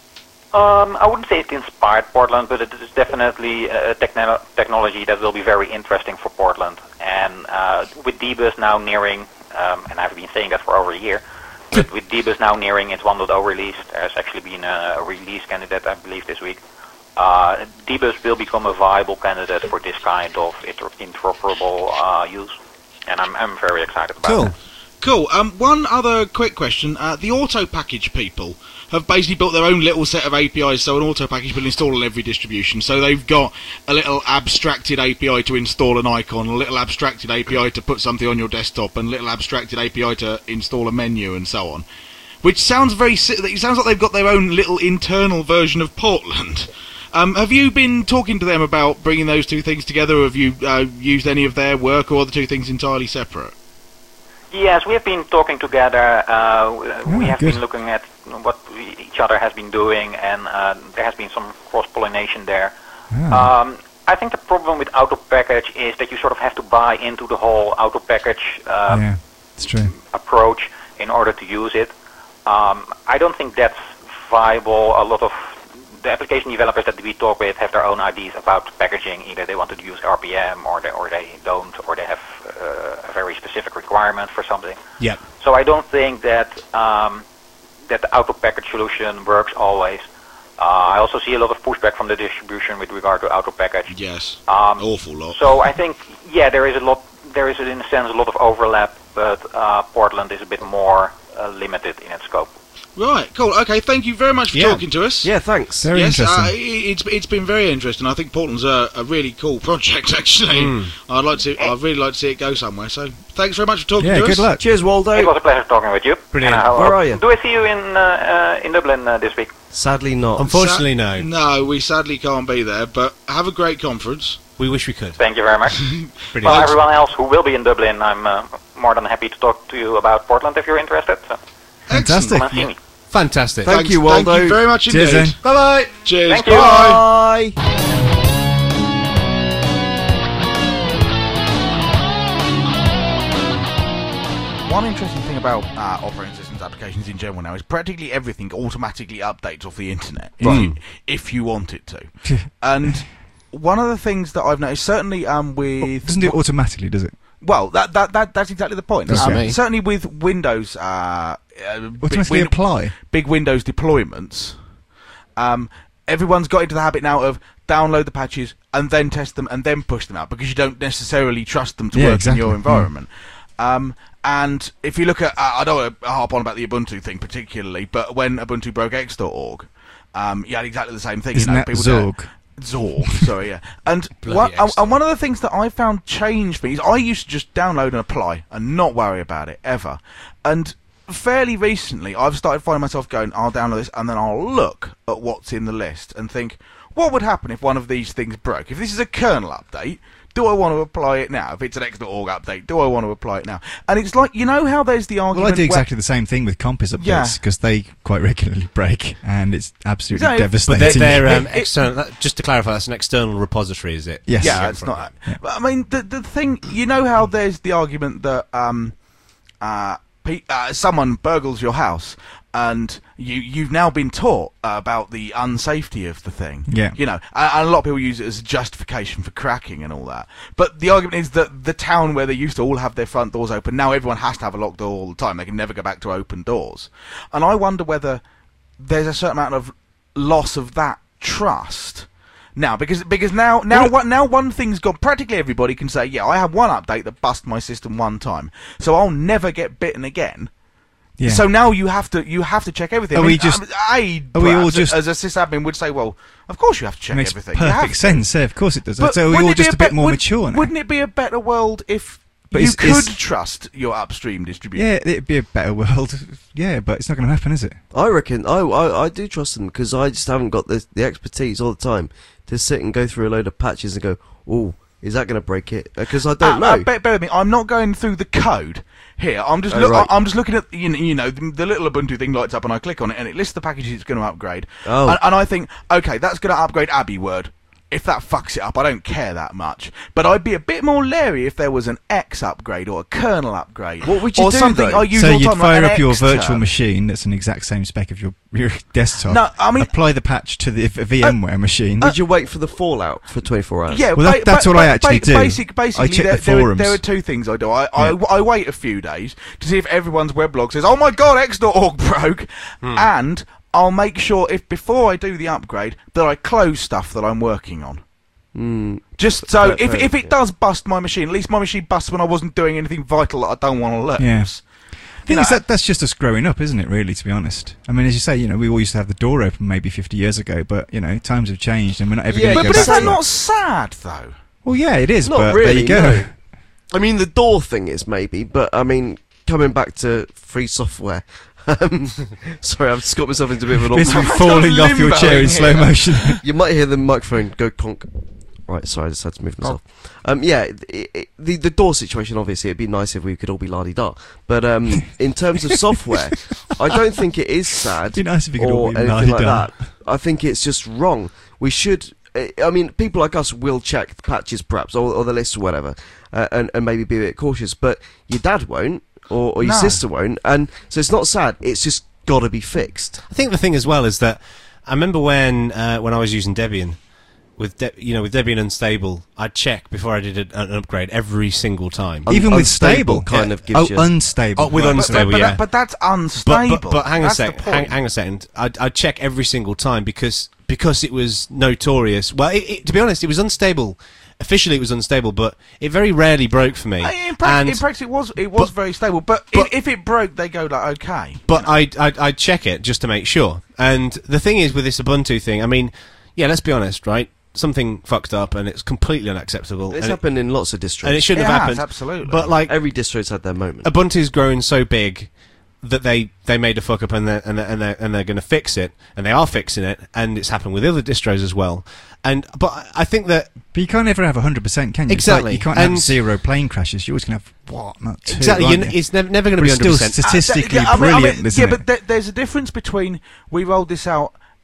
Um, I wouldn't say it inspired Portland, but it is definitely a techno- technology that will be very interesting for Portland. And uh, with D-Bus now nearing, um, and I've been saying that for over a year, but with D-Bus now nearing its one point oh release, there's actually been a, a release candidate, I believe, this week. Uh, D-Bus will become a viable candidate for this kind of inter- interoperable uh, use, and I'm, I'm very excited about Cool. it. Cool. Um, one other quick question. Uh, the auto package people have basically built their own little set of A P Is, so an auto package will install on every distribution. So they've got a little abstracted A P I to install an icon, a little abstracted A P I to put something on your desktop, and a little abstracted A P I to install a menu, and so on. Which sounds very. si- It sounds like they've got their own little internal version of Portland. Um, have you been talking to them about bringing those two things together, or have you uh, used any of their work, or are the two things entirely separate? Yes, we have been talking together. Uh, we Oh, have good. been looking at what we, each other has been doing, and uh, there has been some cross-pollination there. Ah. Um, I think the problem with auto package is that you sort of have to buy into the whole auto package uh, yeah, it's true. approach in order to use it. Um, I don't think that's viable. A lot of the application developers that we talk with have their own ideas about packaging. Either they want to use R P M, or they, or they don't, or they have uh, a very specific requirement for something. Yeah. So I don't think that um, that the auto package solution works always. Uh, I also see a lot of pushback from the distribution with regard to auto package. Yes. Um, Awful lot. So I think, yeah, there is a lot. There is, in a sense, a lot of overlap, but uh, Portland is a bit more uh, limited in its scope. Right, cool. Okay, thank you very much for Yeah. talking to us. Yeah, thanks. Very yes, interesting. uh, i- it's it's been very interesting. I think Portland's a, a really cool project. Actually, Mm. I'd like to. I'd really like to see it go somewhere. So, thanks very much for talking yeah, to good us. luck. Cheers, Waldo. It was a pleasure talking with you. Brilliant. And I hope- Where are you? Do I see you in uh, uh, in Dublin uh, this week? Sadly not. Unfortunately, Sa- no. No, we sadly can't be there. But have a great conference. We wish we could. Thank you very much. Brilliant. Well, everyone else who will be in Dublin, I'm uh, more than happy to talk to you about Portland if you're interested. So Fantastic. come and see me. Fantastic. Thank Thanks- you, Waldo. Thank you very much Cheers, indeed. then. Bye bye. Cheers. Thank you. Bye. Bye. one interesting thing about uh, operating systems applications in general now is practically everything automatically updates off the internet if, Right. you, if you want it to. And one of the things that I've noticed, certainly um, with Doesn't do it automatically, does it? well, that, that that that's exactly the point. That's Um, me. certainly with Windows, uh, uh, big, Automatically win- apply. big Windows deployments, um, everyone's got into the habit now of download the patches and then test them and then push them out because you don't necessarily trust them to Yeah, work exactly. in your Mm. environment. Um, and if you look at, uh, I don't want to harp on about the Ubuntu thing particularly, but when Ubuntu broke X dot org, um, you had exactly the same thing. Isn't you know, that people Zorg? did- Zorg, sorry, yeah. And Bloody one, and, X. and one of the things that I found changed me is I used to just download and apply and not worry about it ever. And fairly recently, I've started finding myself going, I'll download this and then I'll look at what's in the list and think, what would happen if one of these things broke? If this is a kernel update, do I want to apply it now? If it's an X dot org update, do I want to apply it now? And it's like, you know how there's the argument... Well, I do where- exactly the same thing with Compass Yeah. updates because they quite regularly break, and it's absolutely Exactly. But devastating. they're, they're um, It- it- external. That, just to clarify, that's an external repository, is it? Yes. Yeah, Yeah, it's from not. But I mean, the the thing, you know how there's the argument that um, uh, pe- uh, someone burgles your house, and you you've now been taught uh, about the unsafety of the thing. Yeah. You know, and, and a lot of people use it as a justification for cracking and all that. But the argument is that the town where they used to all have their front doors open, now everyone has to have a locked door all the time. They can never go back to open doors. And I wonder whether there's a certain amount of loss of that trust now, because because now now Well, what now one thing's gone. Practically everybody can say, yeah, I had one update that bust my system one time, so I'll never get bitten again. Yeah. So now you have to you have to check everything. Are I we mean, just- um, I, are we all perhaps, just- as a sysadmin would say, well, of course you have to check It makes everything. You have perfect to. sense. Yeah, of course it does. But so we're wouldn't all it be just a bet- bit more would- mature now. Wouldn't it be a better world if But you is- could is- trust your upstream distribution? Yeah, it'd be a better world. Yeah, but it's not going to happen, is it? I reckon. I I, I do trust them because I just haven't got the the expertise all the time to sit and go through a load of patches and go, oh, is that going to break it? Because I don't Uh, know. uh, bear, bear with me. I'm not going through the code here. I'm just Oh, look, right. I'm just looking at you know, you know the, the little Ubuntu thing lights up and I click on it and it lists the packages it's going to upgrade. Oh. And, and I think, okay, that's going to upgrade Abbey Word. If that fucks it up, I don't care that much. But I'd be a bit more leery if there was an X upgrade or a kernel upgrade. What would you or do, something though? I use So all the you'd time, fire like up an your X virtual term. machine that's an exact same spec of your your desktop. No, I mean- apply the patch to the v- VMware machine. Did you wait for the fallout for twenty-four hours? Yeah, Well, that- ba- that's ba- what I ba- actually ba- do. Basic, basically, I check there, the there are- forums. There are two things I do. I, I, Yeah. I wait a few days to see if everyone's weblog says, "Oh my God, X dot org broke," and I'll make sure if before I do the upgrade that I close stuff that I'm working on. Mm, Just so Fair- if fair, if it yeah. does bust my machine, at least my machine busts when I wasn't doing anything vital that I don't want to lose. Yeah. You thing know, is that that's just us growing up, isn't it? Really, to be honest. I mean, as you say, you know, we all used to have the door open maybe fifty years ago, but you know, times have changed, and we're not ever Yeah, going but, to but go is back that to not sad though? Well, yeah, it is, Not but really, there you go. no. I mean, the door thing is maybe, but I mean, coming back to free software. Um, sorry, I've just got myself into a bit of an Basically awkward. falling off your chair in limboing slow here. motion. You might hear the microphone go conk. Right, sorry, I just had to move myself. Um, yeah, it, it, the the door situation. Obviously, it'd be nice if we could all be la di da. But um, in terms of software, I don't think it is sad It'd be nice if you could all or be anything like la-di-da. that. I think it's just wrong. We should. I I mean, people like us will check the patches, perhaps, or, or the list or whatever, uh, and and maybe be a bit cautious. But your dad won't, or, or your No. sister won't, and so it's not sad. It's just got to be fixed. I think the thing as well is that I remember when uh, when I was using Debian with De- you know with Debian Unstable, I'd check before I did a, an upgrade every single time. Un- Even with unstable stable, kind yeah. of gives oh, you. unstable. Oh, with Right. But, unstable, but, yeah. that, but that's But, unstable. but, but hang a That's the sec, hang, point. hang a second. I'd, I'd check every single time because because it was notorious. Well, it, it, to be honest, it was unstable. Officially, it was unstable, but it very rarely broke for me. Uh, In, prac- and in practice, it was it was but- very stable. But, but- if, if it broke, they go like, okay. But I'd, I'd, I'd check it just to make sure. And the thing is with this Ubuntu thing, I mean, yeah, let's be honest, right? Something fucked up and it's completely unacceptable. It's and, it, happened in lots of distros. and it shouldn't It have has, happened. absolutely. But like, Every distro's had their moment. Ubuntu's grown so big that they, they made a fuck up and they're, and they're, and they're, and they're going to fix it. And they are fixing it. And it's happened with other distros as well. And, but I think that But you can't ever have one hundred percent, can you? It's Exactly. like you can't And- have zero plane crashes. You're always going to have, what, not two, exactly, aren't you're, you? it's never, never going to But be it's one hundred still percent. statistically Uh, th- yeah, I mean- I mean, brilliant, isn't yeah, it? but th- there's a difference between we rolled this out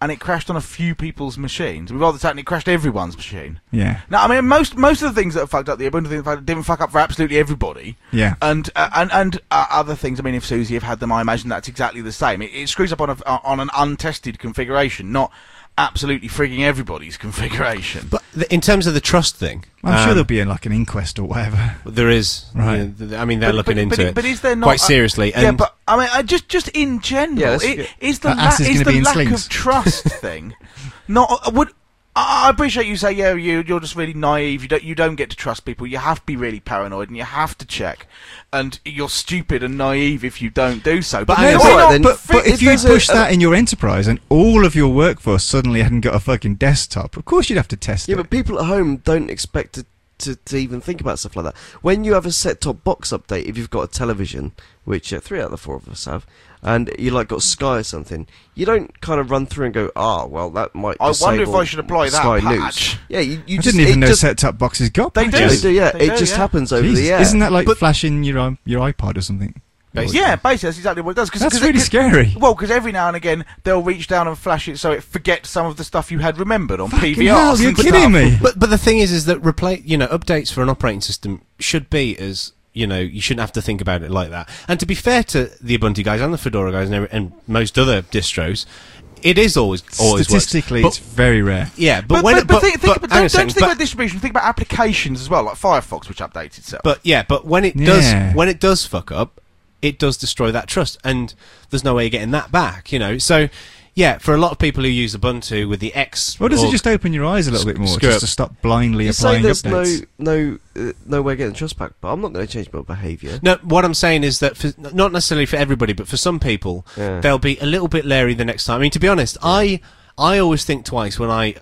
and it crashed on a few people's machines. We've rather and it crashed everyone's machine. Yeah. Now, I mean, most most of the things that have fucked up the Ubuntu thing didn't fuck up for absolutely everybody. Yeah. And uh, and and uh, other things. I mean, if Susie have had them, I imagine that's exactly the same. It, it screws up on a on an untested configuration, not absolutely frigging everybody's configuration. But th- in terms of the trust thing, I'm um, sure there'll be a, like an inquest or whatever. there is. Right. you know, th- I mean, they're But- looking but, into but, it but is there not quite uh, seriously. yeah, and but I mean, uh, just just in general, Yeah, that's i- good. is the That la- ass is is gonna the be in lack slings. of trust thing not? Uh, would I I appreciate you say, yeah, you you're just really naive. You don't you don't get to trust people. You have to be really paranoid, and you have to check. And you're stupid and naive if you don't do so. But, But hang why on, not then- But, fi- but if you there's a- push a- that in your enterprise and all of your workforce suddenly hadn't got a fucking desktop, of course you'd have to test Yeah, it. but people at home don't expect to, to, to even think about stuff like that. When you have a set-top box update, if you've got a television, which uh, three out of the four of us have, and you like got Sky or something, you don't kind of run through and go, ah, well, that might I wonder if disable I should apply that Sky patch. News. Yeah, you, you I just, didn't even it know just, set-top boxes got They do. Yeah, they patches. do, yeah. They it do, just yeah. happens over Jesus. the air. Isn't that like But- flashing your um, your iPod or something? Basically. Yeah, basically that's exactly what it does. Cause, That's 'cause really it, scary. Well, because every now and again they'll reach down and flash it so it forgets some of the stuff you had remembered on Fucking P V Rs. hell, you're and kidding stuff. me. But but the thing is, is that replace you know updates for an operating system should be as you know you shouldn't have to think about it like that. And to be fair to the Ubuntu guys and the Fedora guys and, every, and most other distros, it is always always Statistically, works. it's very rare. But, yeah, but, But, when but, it, but, but, think, think, but but hang on don't, a second, don't think but- about distribution. Think about applications as well, like Firefox, which updates itself. But yeah, but when it Yeah. does when it does fuck up, it does destroy that trust, and there's no way of getting that back. You know, so yeah, for a lot of people who use Ubuntu with the X, Or does it or- just open your eyes a little bit more, Screw just up. to stop blindly you say applying there's updates? no no uh, no way of getting trust back, but I'm not going to change my behaviour. No, what I'm saying is that for, not necessarily for everybody, but for some people, Yeah. they'll be a little bit leery the next time. I mean, to be honest, I I always think twice when I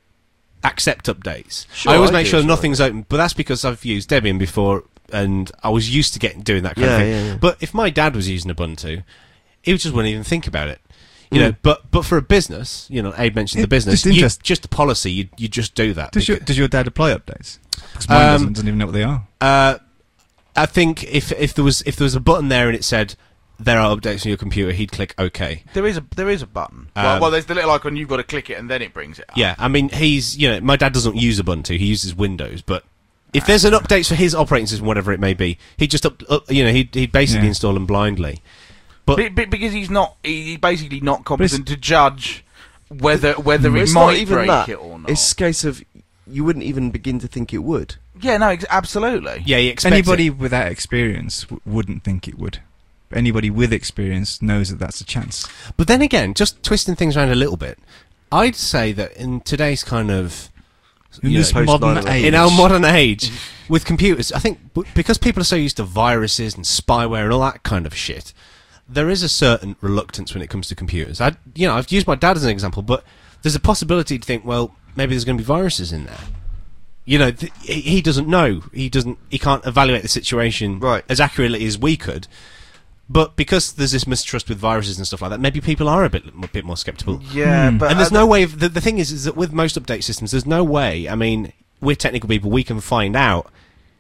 accept updates. Sure, I always I make do, sure sure. nothing's open, but that's because I've used Debian before, and I was used to getting doing that kind of Yeah, thing. yeah, yeah. But if my dad was using Ubuntu, he just wouldn't even think about it. You Mm. know, but but for a business, you know, Abe mentioned Yeah, the business. just you- interest- just a policy, you you just do that. Does your, because- does your dad apply updates? Because mine Um, doesn't, doesn't even know what they are. Uh, I think if if there was if there was a button there and it said there are updates on your computer, he'd click OK. there is a there is a button. Um, well, well, there's the little icon. You've got to click it, and then it brings it up. Yeah, I mean he's you know my dad doesn't use Ubuntu, he uses Windows, but if there's an update for his operating system, whatever it may be, he just up, up you know he he basically Yeah. install them blindly. But Be- be- because he's not he- he's basically not competent to judge whether whether But it it's might not even break that. it or not. It's a case of you wouldn't even begin to think it would. Yeah, no, ex- absolutely. yeah, he expects Anybody it. without experience w- wouldn't think it would. Anybody with experience knows that that's a chance. But then again, just twisting things around a little bit, I'd say that in today's kind of In you this know, modern post-nine age. in our modern age with computers, I think b- because people are so used to viruses and spyware and all that kind of shit, there is a certain reluctance when it comes to computers. I, you know, I've used my dad as an example, but there's a possibility to think, well, maybe there's going to be viruses in there. You know, th- he he doesn't know. He doesn't. He can't evaluate the situation Right. as accurately as we could. But because there's this mistrust with viruses and stuff like that, maybe people are a bit a bit more skeptical. Yeah, Hmm. but And there's uh, no way. Of, the, the thing is, is that with most update systems, there's no way. I mean, we're technical people. We can find out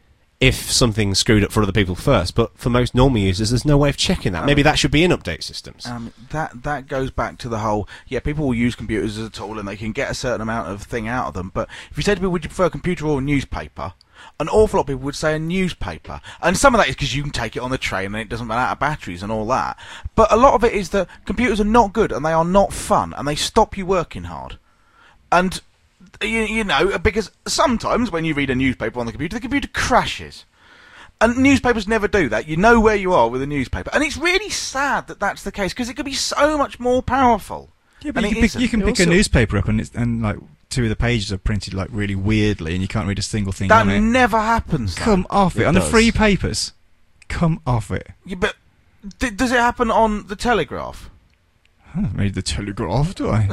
if something's screwed up for other people first. But for most normal users, there's no way of checking that. Maybe that should be in update systems. Um, that that goes back to the whole yeah. People will use computers as a tool and they can get a certain amount of thing out of them. But if you say to people, "Would you prefer a computer or a newspaper?" An awful lot of people would say a newspaper, and some of that is because you can take it on the train and it doesn't run out of batteries and all that. But a lot of it is that computers are not good and they are not fun and they stop you working hard. And you, you know, because sometimes when you read a newspaper on the computer, the computer crashes. And newspapers never do that. You know where you are with a newspaper. And it's really sad that that's the case, because it could be so much more powerful. Yeah, but And you it can, pick, isn't. you can It pick a also- newspaper up and it's, and like two of the pages are printed like really weirdly, and you can't read a single thing That on it. never happens. though. Come off it, It on does. the free papers. Come off it. Yeah, but d- does it happen on the Telegraph? I haven't read the Telegraph, do I?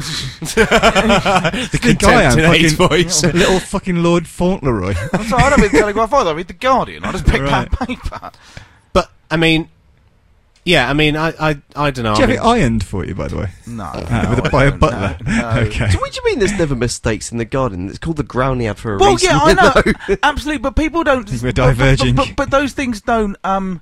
the Think I am, contempt in Abe's fucking- voice. Little fucking Lord Fauntleroy. I'm sorry, I don't read the Telegraph either. I read the Guardian. I just pick Right. that paper. But I mean, yeah, I mean, I, I, I don't know. Do you I have mean, it ironed for you, by the way? No. Ah, no, with a, I by a don't, butler. no, no. Okay. So what do you mean there's never mistakes in the garden? It's called the Ground ad for a Well, reason. yeah, I you know, absolutely, but people don't. think we're but- but- diverging. But, but, but those things don't. Um,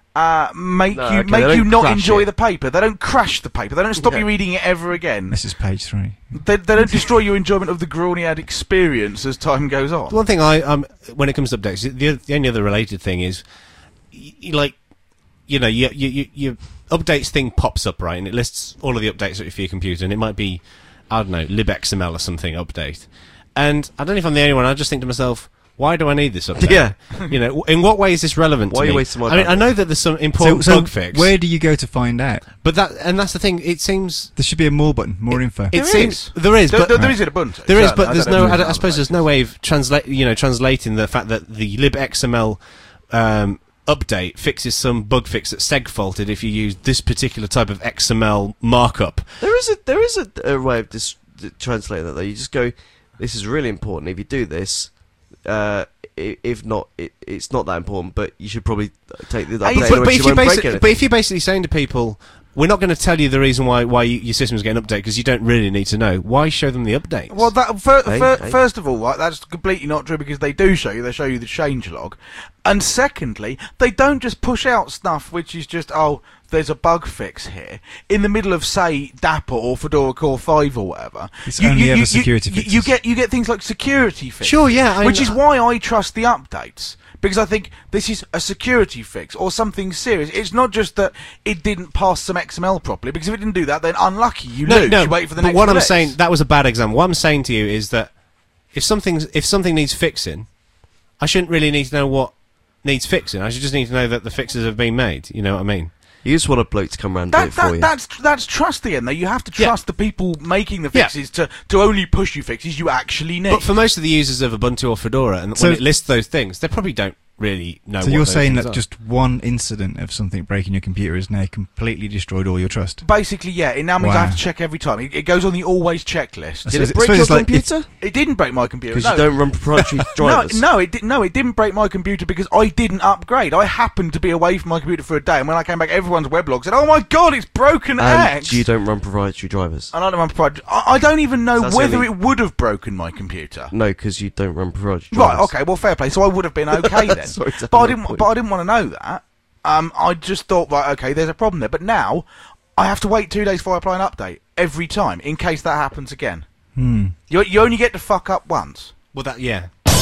uh, make No, you okay, make they you don't not crash enjoy it. the paper. They don't crash the paper. They don't stop Yeah. you reading it ever again. This is page three. They, they don't destroy your enjoyment of the Groniad experience as time goes on. The one thing I um when it comes to updates, the, the only other related thing is, y- y- like, you know, you, you, you, your updates thing pops up, right, and it lists all of the updates for your computer, and it might be, I don't know, libxml or something update. And I don't know if I'm the only one. I just think to myself, why do I need this update? Yeah. You know, in what way is this relevant Why to are you me? wasting my I mean, time? I know that there's some So, important so bug fix, where do you go to find out? but that and that's the thing. It seems There should be a more button, more info. it There seems is. there is, There, but there, there is in Ubuntu. There is, certainly. but I there's don't know no. if I, it's don't- I suppose there's no way of translate. You know, translating the fact that the libxml um, update fixes some bug fix that segfaulted if you use this particular type of X M L markup. There is a there is a, a way of dis- d- translating that though. You just go, this is really important. If you do this, uh, i- if not, it, it's not that important. But you should probably take the Hey, update But, anyway, but, 'cause if you you won't break basic, anything. but if you're basically saying to people, we're not going to tell you the reason why why you, your system's getting updated because you don't really need to know. Why show them the updates? Well, that, fir- Hey, fir- hey. first of all, right, that's completely not true because they do show you. They show you the change log, and secondly, they don't just push out stuff which is just oh, there's a bug fix here in the middle of say Dapper or Fedora Core five or whatever. It's only ever security you, you fixes. get you get things like security fixes. Sure, yeah, I- which is why I trust the updates. Because I think this is a security fix or something serious. It's not just that it didn't pass some X M L properly. Because if it didn't do that, then unlucky, you no, lose. no. You wait for the but next what I'm release. saying, that was a bad example. What I'm saying to you is that if something's if something needs fixing, I shouldn't really need to know what needs fixing. I should just need to know that the fixes have been made. You know what I mean? You just want a bloke to come round and do That, it for that, you. that's that's trust the end though. You have to Yeah. trust the people making the Yeah. fixes to, to only push you fixes you actually need. But for most of the users of Ubuntu or Fedora, and So- when it lists those things, they probably don't really know. So what you're those saying things that are. just one incident of something breaking your computer has now completely destroyed all your trust? Basically, yeah, it now means I Wow. have to check every time. It, it goes on the always checklist. I Did suppose it break suppose your it's like if- computer? It didn't break my computer. Because No. you don't run proprietary No, drivers. no, it didn't. No, it didn't break my computer because I didn't upgrade. I happened to be away from my computer for a day, and when I came back, everyone's weblog said, "Oh my god, it's broken And X." you don't run proprietary drivers. And I don't run proprietary. I, I don't even know That's whether only- it would have broken my computer. No, because you don't run proprietary Right. drivers. Okay. Well, fair play. So I would have been okay then. Sorry to but I have didn't. your But I didn't want to know that. Um, I just thought, right, okay, there's a problem there. But now I have to wait two days before I apply an update every time in case that happens again. Hmm. You you only get to fuck up once. well, that yeah.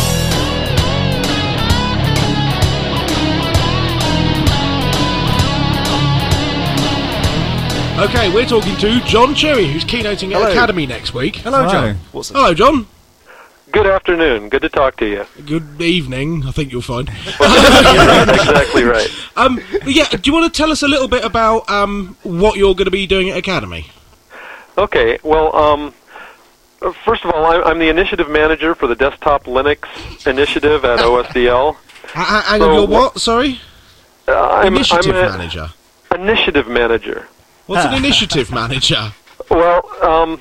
Okay, we're talking to John Cherry, who's keynoting at Hello. Academy next week. Hello, John. What's that? Hello, John. Good afternoon. Good to talk to you. Good evening. I think you'll find. That's exactly right. Um, but yeah, do you want to tell us a little bit about um, what you're going to be doing at Academy? Okay. Well, um, uh, first of all, I'm, I'm the initiative manager for the Desktop Linux initiative at O S D L. H- h- hang So on, you're wh- what? Sorry? Uh, I'm, Initiative I'm a manager. initiative manager. What's an initiative manager? Well, um,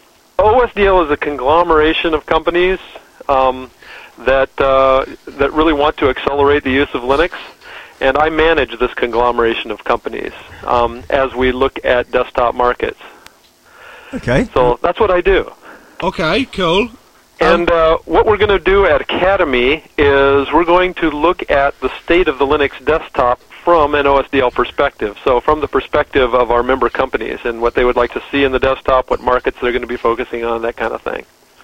O S D L is a conglomeration of companies um, that uh, that really want to accelerate the use of Linux, and I manage this conglomeration of companies um, as we look at desktop markets. Okay. So that's what I do. Okay, cool. And uh, what we're going to do at Academy is we're going to look at the state of the Linux desktop from an O S D L perspective. So from the perspective of our member companies and what they would like to see in the desktop, what markets they're going to be focusing on, that kind of thing.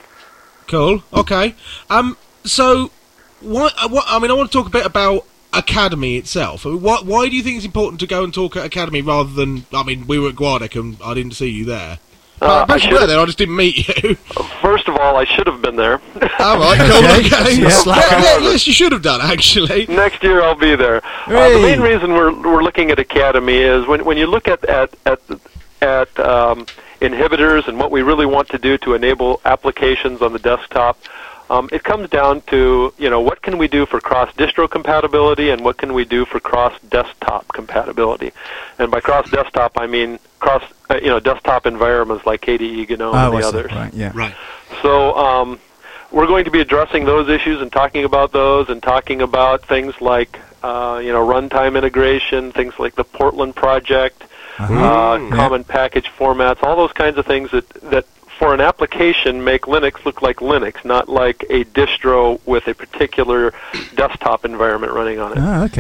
Cool. Okay. Um. So, what? uh, What? I mean, I want to talk a bit about Academy itself. I mean, why, why do you think it's important to go and talk at Academy rather than? I mean, we were at Guadec and I didn't see you there. Uh, Uh, I I you were should've- there. I just didn't meet you. First of all, I should have been there. All right. Cool. Okay. Yeah. Yeah, yeah, yes, you should have done actually. Next year I'll be there. Uh, the Hooray. main reason we're we're looking at Academy is when when you look at at at, at um, inhibitors and what we really want to do to enable applications on the desktop. Um, it comes down to, you know, what can we do for cross-distro compatibility and what can we do for cross-desktop compatibility. And by cross-desktop, I mean cross, uh, you know, desktop environments like K D E, GNOME, Oh, and I the see. others. Right. Yeah. Right. So um, we're going to be addressing those issues and talking about those and talking about things like, uh, you know, runtime integration, things like the Portland project, Uh-huh. uh, Yeah. common package formats, all those kinds of things that, that for an application make Linux look like Linux, not like a distro with a particular desktop environment running on it. Oh, okay.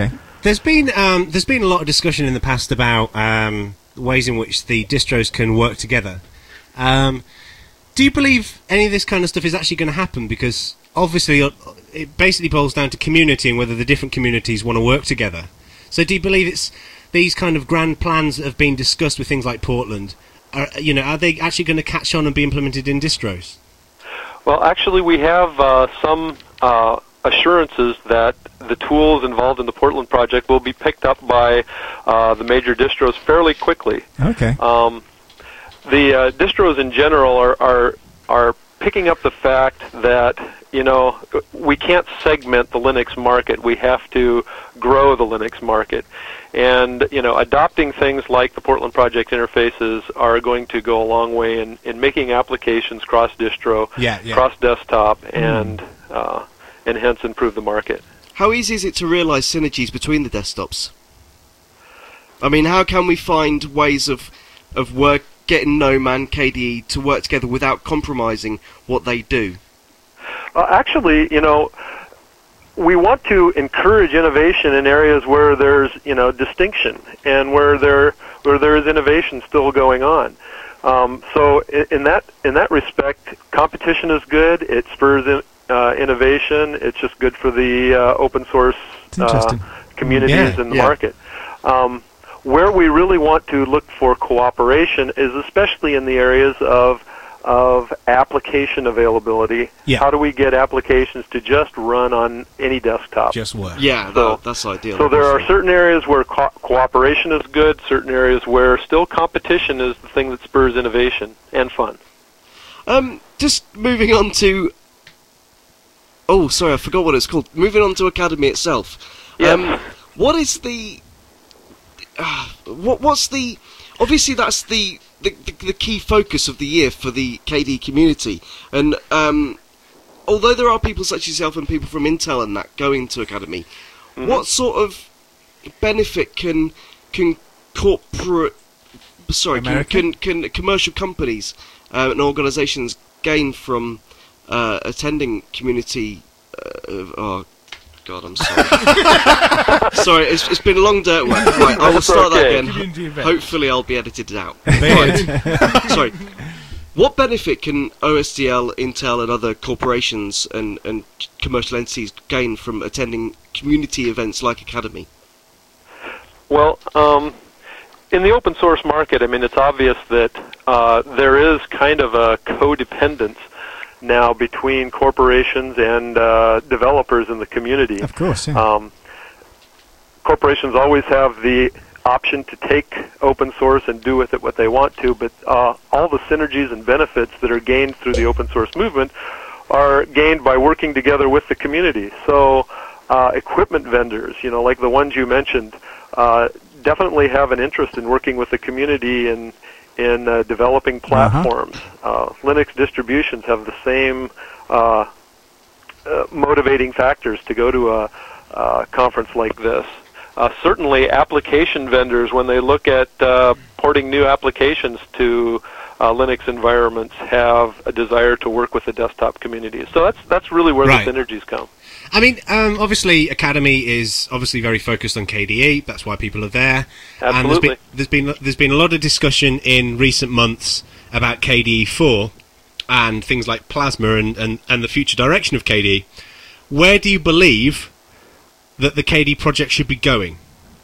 There's been um, there's been a lot of discussion in the past about um, ways in which the distros can work together. Um, do you believe any of this kind of stuff is actually going to happen? Because obviously it basically boils down to community and whether the different communities want to work together. So do you believe it's these kind of grand plans that have been discussed with things like Portland, are, you know, are they actually going to catch on and be implemented in distros? Well, actually, we have uh, some uh, assurances that the tools involved in the Portland project will be picked up by uh, the major distros fairly quickly. Okay. Um, the uh, distros in general are, are are picking up the fact that, you know, we can't segment the Linux market. We have to grow the Linux market. And, you know, adopting things like the Portland project interfaces are going to go a long way in, in making applications cross-distro, yeah, yeah. cross-desktop, and, mm. uh, and hence improve the market. How easy is it to realize synergies between the desktops? I mean, how can we find ways of, of work, getting Gnome, K D E to work together without compromising what they do? Uh, actually, you know, we want to encourage innovation in areas where there's, you know, distinction and where there where there is innovation still going on. Um, so, in, in that in that respect, competition is good. It spurs in, uh, innovation. It's just good for the uh, open source uh, communities yeah, and the yeah. market. Um, where we really want to look for cooperation is especially in the areas of of application availability. Yeah. How do we get applications to just run on any desktop? Just work. Yeah, so, that, that's ideal. So there are certain areas where co cooperation is good, certain areas where still competition is the thing that spurs innovation and fun. Um, just moving on to... Oh, sorry, I forgot what it's called. Moving on to Academy itself. Yeah. Um, what is the... Uh, what, what's the... Obviously, that's the, the, the, the key focus of the year for the K D E community. And um, although there are people such as yourself and people from Intel and that going to Academy, mm-hmm. what sort of benefit can can corporate, sorry, can, can can commercial companies uh, and organisations gain from uh, attending community? Uh, oh God, I'm sorry. Sorry, it's, it's been a long day at work. Right, I will start okay. that again. Hopefully, I'll be edited out. Right. Sorry. What benefit can O S D L, Intel, and other corporations and, and commercial entities gain from attending community events like Academy? Well, um, in the open source market, I mean, it's obvious that uh, there is kind of a codependence now between corporations and uh, developers in the community. Of course, yeah. Um, corporations always have the option to take open source and do with it what they want to, but uh, all the synergies and benefits that are gained through the open source movement are gained by working together with the community. So uh, equipment vendors, you know, like the ones you mentioned, uh, definitely have an interest in working with the community and in uh, developing platforms. Uh-huh. uh, Linux distributions have the same uh, uh, motivating factors to go to a, a conference like this. Uh, certainly application vendors, when they look at uh, porting new applications to uh, Linux environments, have a desire to work with the desktop community. So that's that's really where right. the synergies come. I mean, um, obviously, Academy is obviously very focused on K D E. That's why people are there. Absolutely. And there's been, there's been there's been a lot of discussion in recent months about K D E four and things like Plasma and, and, and the future direction of K D E. Where do you believe that the K D E project should be going?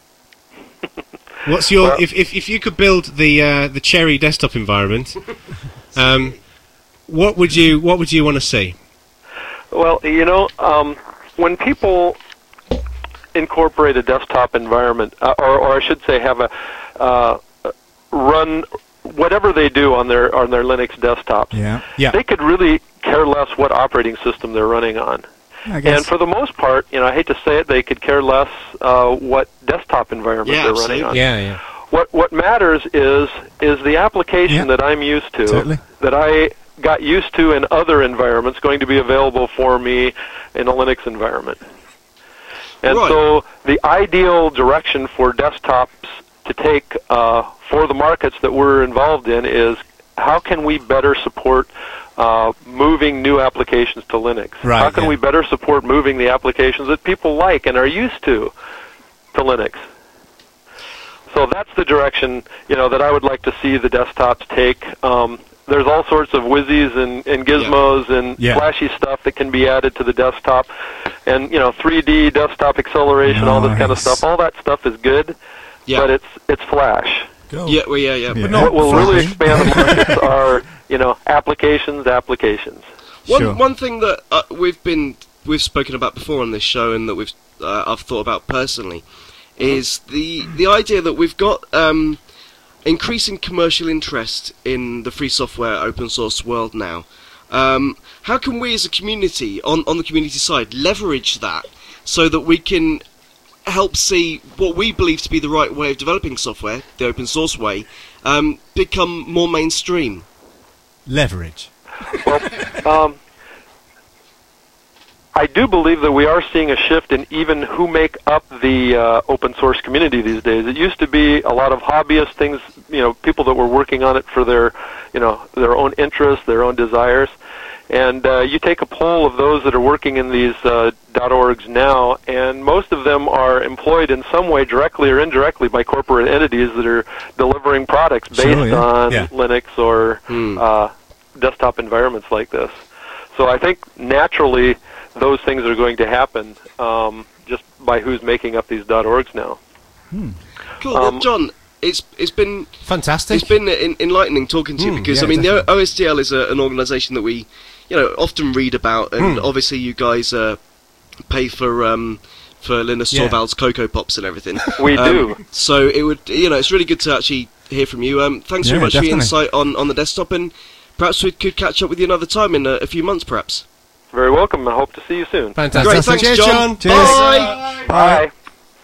What's your well, if, if if you could build the uh, the Cherry desktop environment? Um, what would you what would you want to see? Well, you know, um, when people incorporate a desktop environment, uh, or, or I should say, have a uh, run whatever they do on their on their Linux desktops, yeah, yeah, they could really care less what operating system they're running on. I guess. And for the most part, you know, I hate to say it, they could care less uh, what desktop environment yeah, they're absolutely. running on. Yeah, yeah. What what matters is is the application yeah. that I'm used to, Totally. that I got used to in other environments, going to be available for me in a Linux environment. And right. so the ideal direction for desktops to take uh, for the markets that we're involved in is how can we better support uh, moving new applications to Linux? Right, how can yeah. we better support moving the applications that people like and are used to to Linux. So that's the direction, you know, that I would like to see the desktops take. Um, there's all sorts of whizzies and, and gizmos yeah. and yeah. flashy stuff that can be added to the desktop, and you know, three D desktop acceleration, nice. all this kind of stuff. All that stuff is good, yeah. but it's it's Flash. Go. Yeah, well, yeah, yeah. yeah. But what will really expand the markets are, you know, applications, applications. One Sure. one thing that uh, we've been we've spoken about before on this show, and that we've uh, I've thought about personally, is the the idea that we've got um, increasing commercial interest in the free software open source world now. Um, how can we as a community, on, on the community side, leverage that so that we can help see what we believe to be the right way of developing software, the open source way, um, become more mainstream? Leverage. Well, um, I do believe that we are seeing a shift in even who make up the uh, open source community these days. It used to be a lot of hobbyist things, you know, people that were working on it for their, you know, their own interests, their own desires. And uh, you take a poll of those that are working in these uh, .orgs now, and most of them are employed in some way, directly or indirectly, by corporate entities that are delivering products based Sure, yeah. on Yeah. Linux or Hmm. uh, desktop environments like this. So I think naturally those things are going to happen um, just by who's making up these .orgs now. Cool. Um, well, John, it's it's been Fantastic. it's been en- enlightening talking to you, Mm, because yeah, I mean definitely. the O S D L is a, an organisation that we, you know, often read about, and Mm. obviously you guys uh, pay for um, for Linus Yeah. Torvalds Cocoa Pops and everything. We Um, do. So it would, you know, it's really good to actually hear from you. Um, thanks very Yeah, much for your definitely. insight on, on the desktop, and perhaps we could catch up with you another time in a, a few months, perhaps. Very welcome. I hope to see you soon. Fantastic. Great, thanks, Cheers, John. Cheers. Bye. Bye.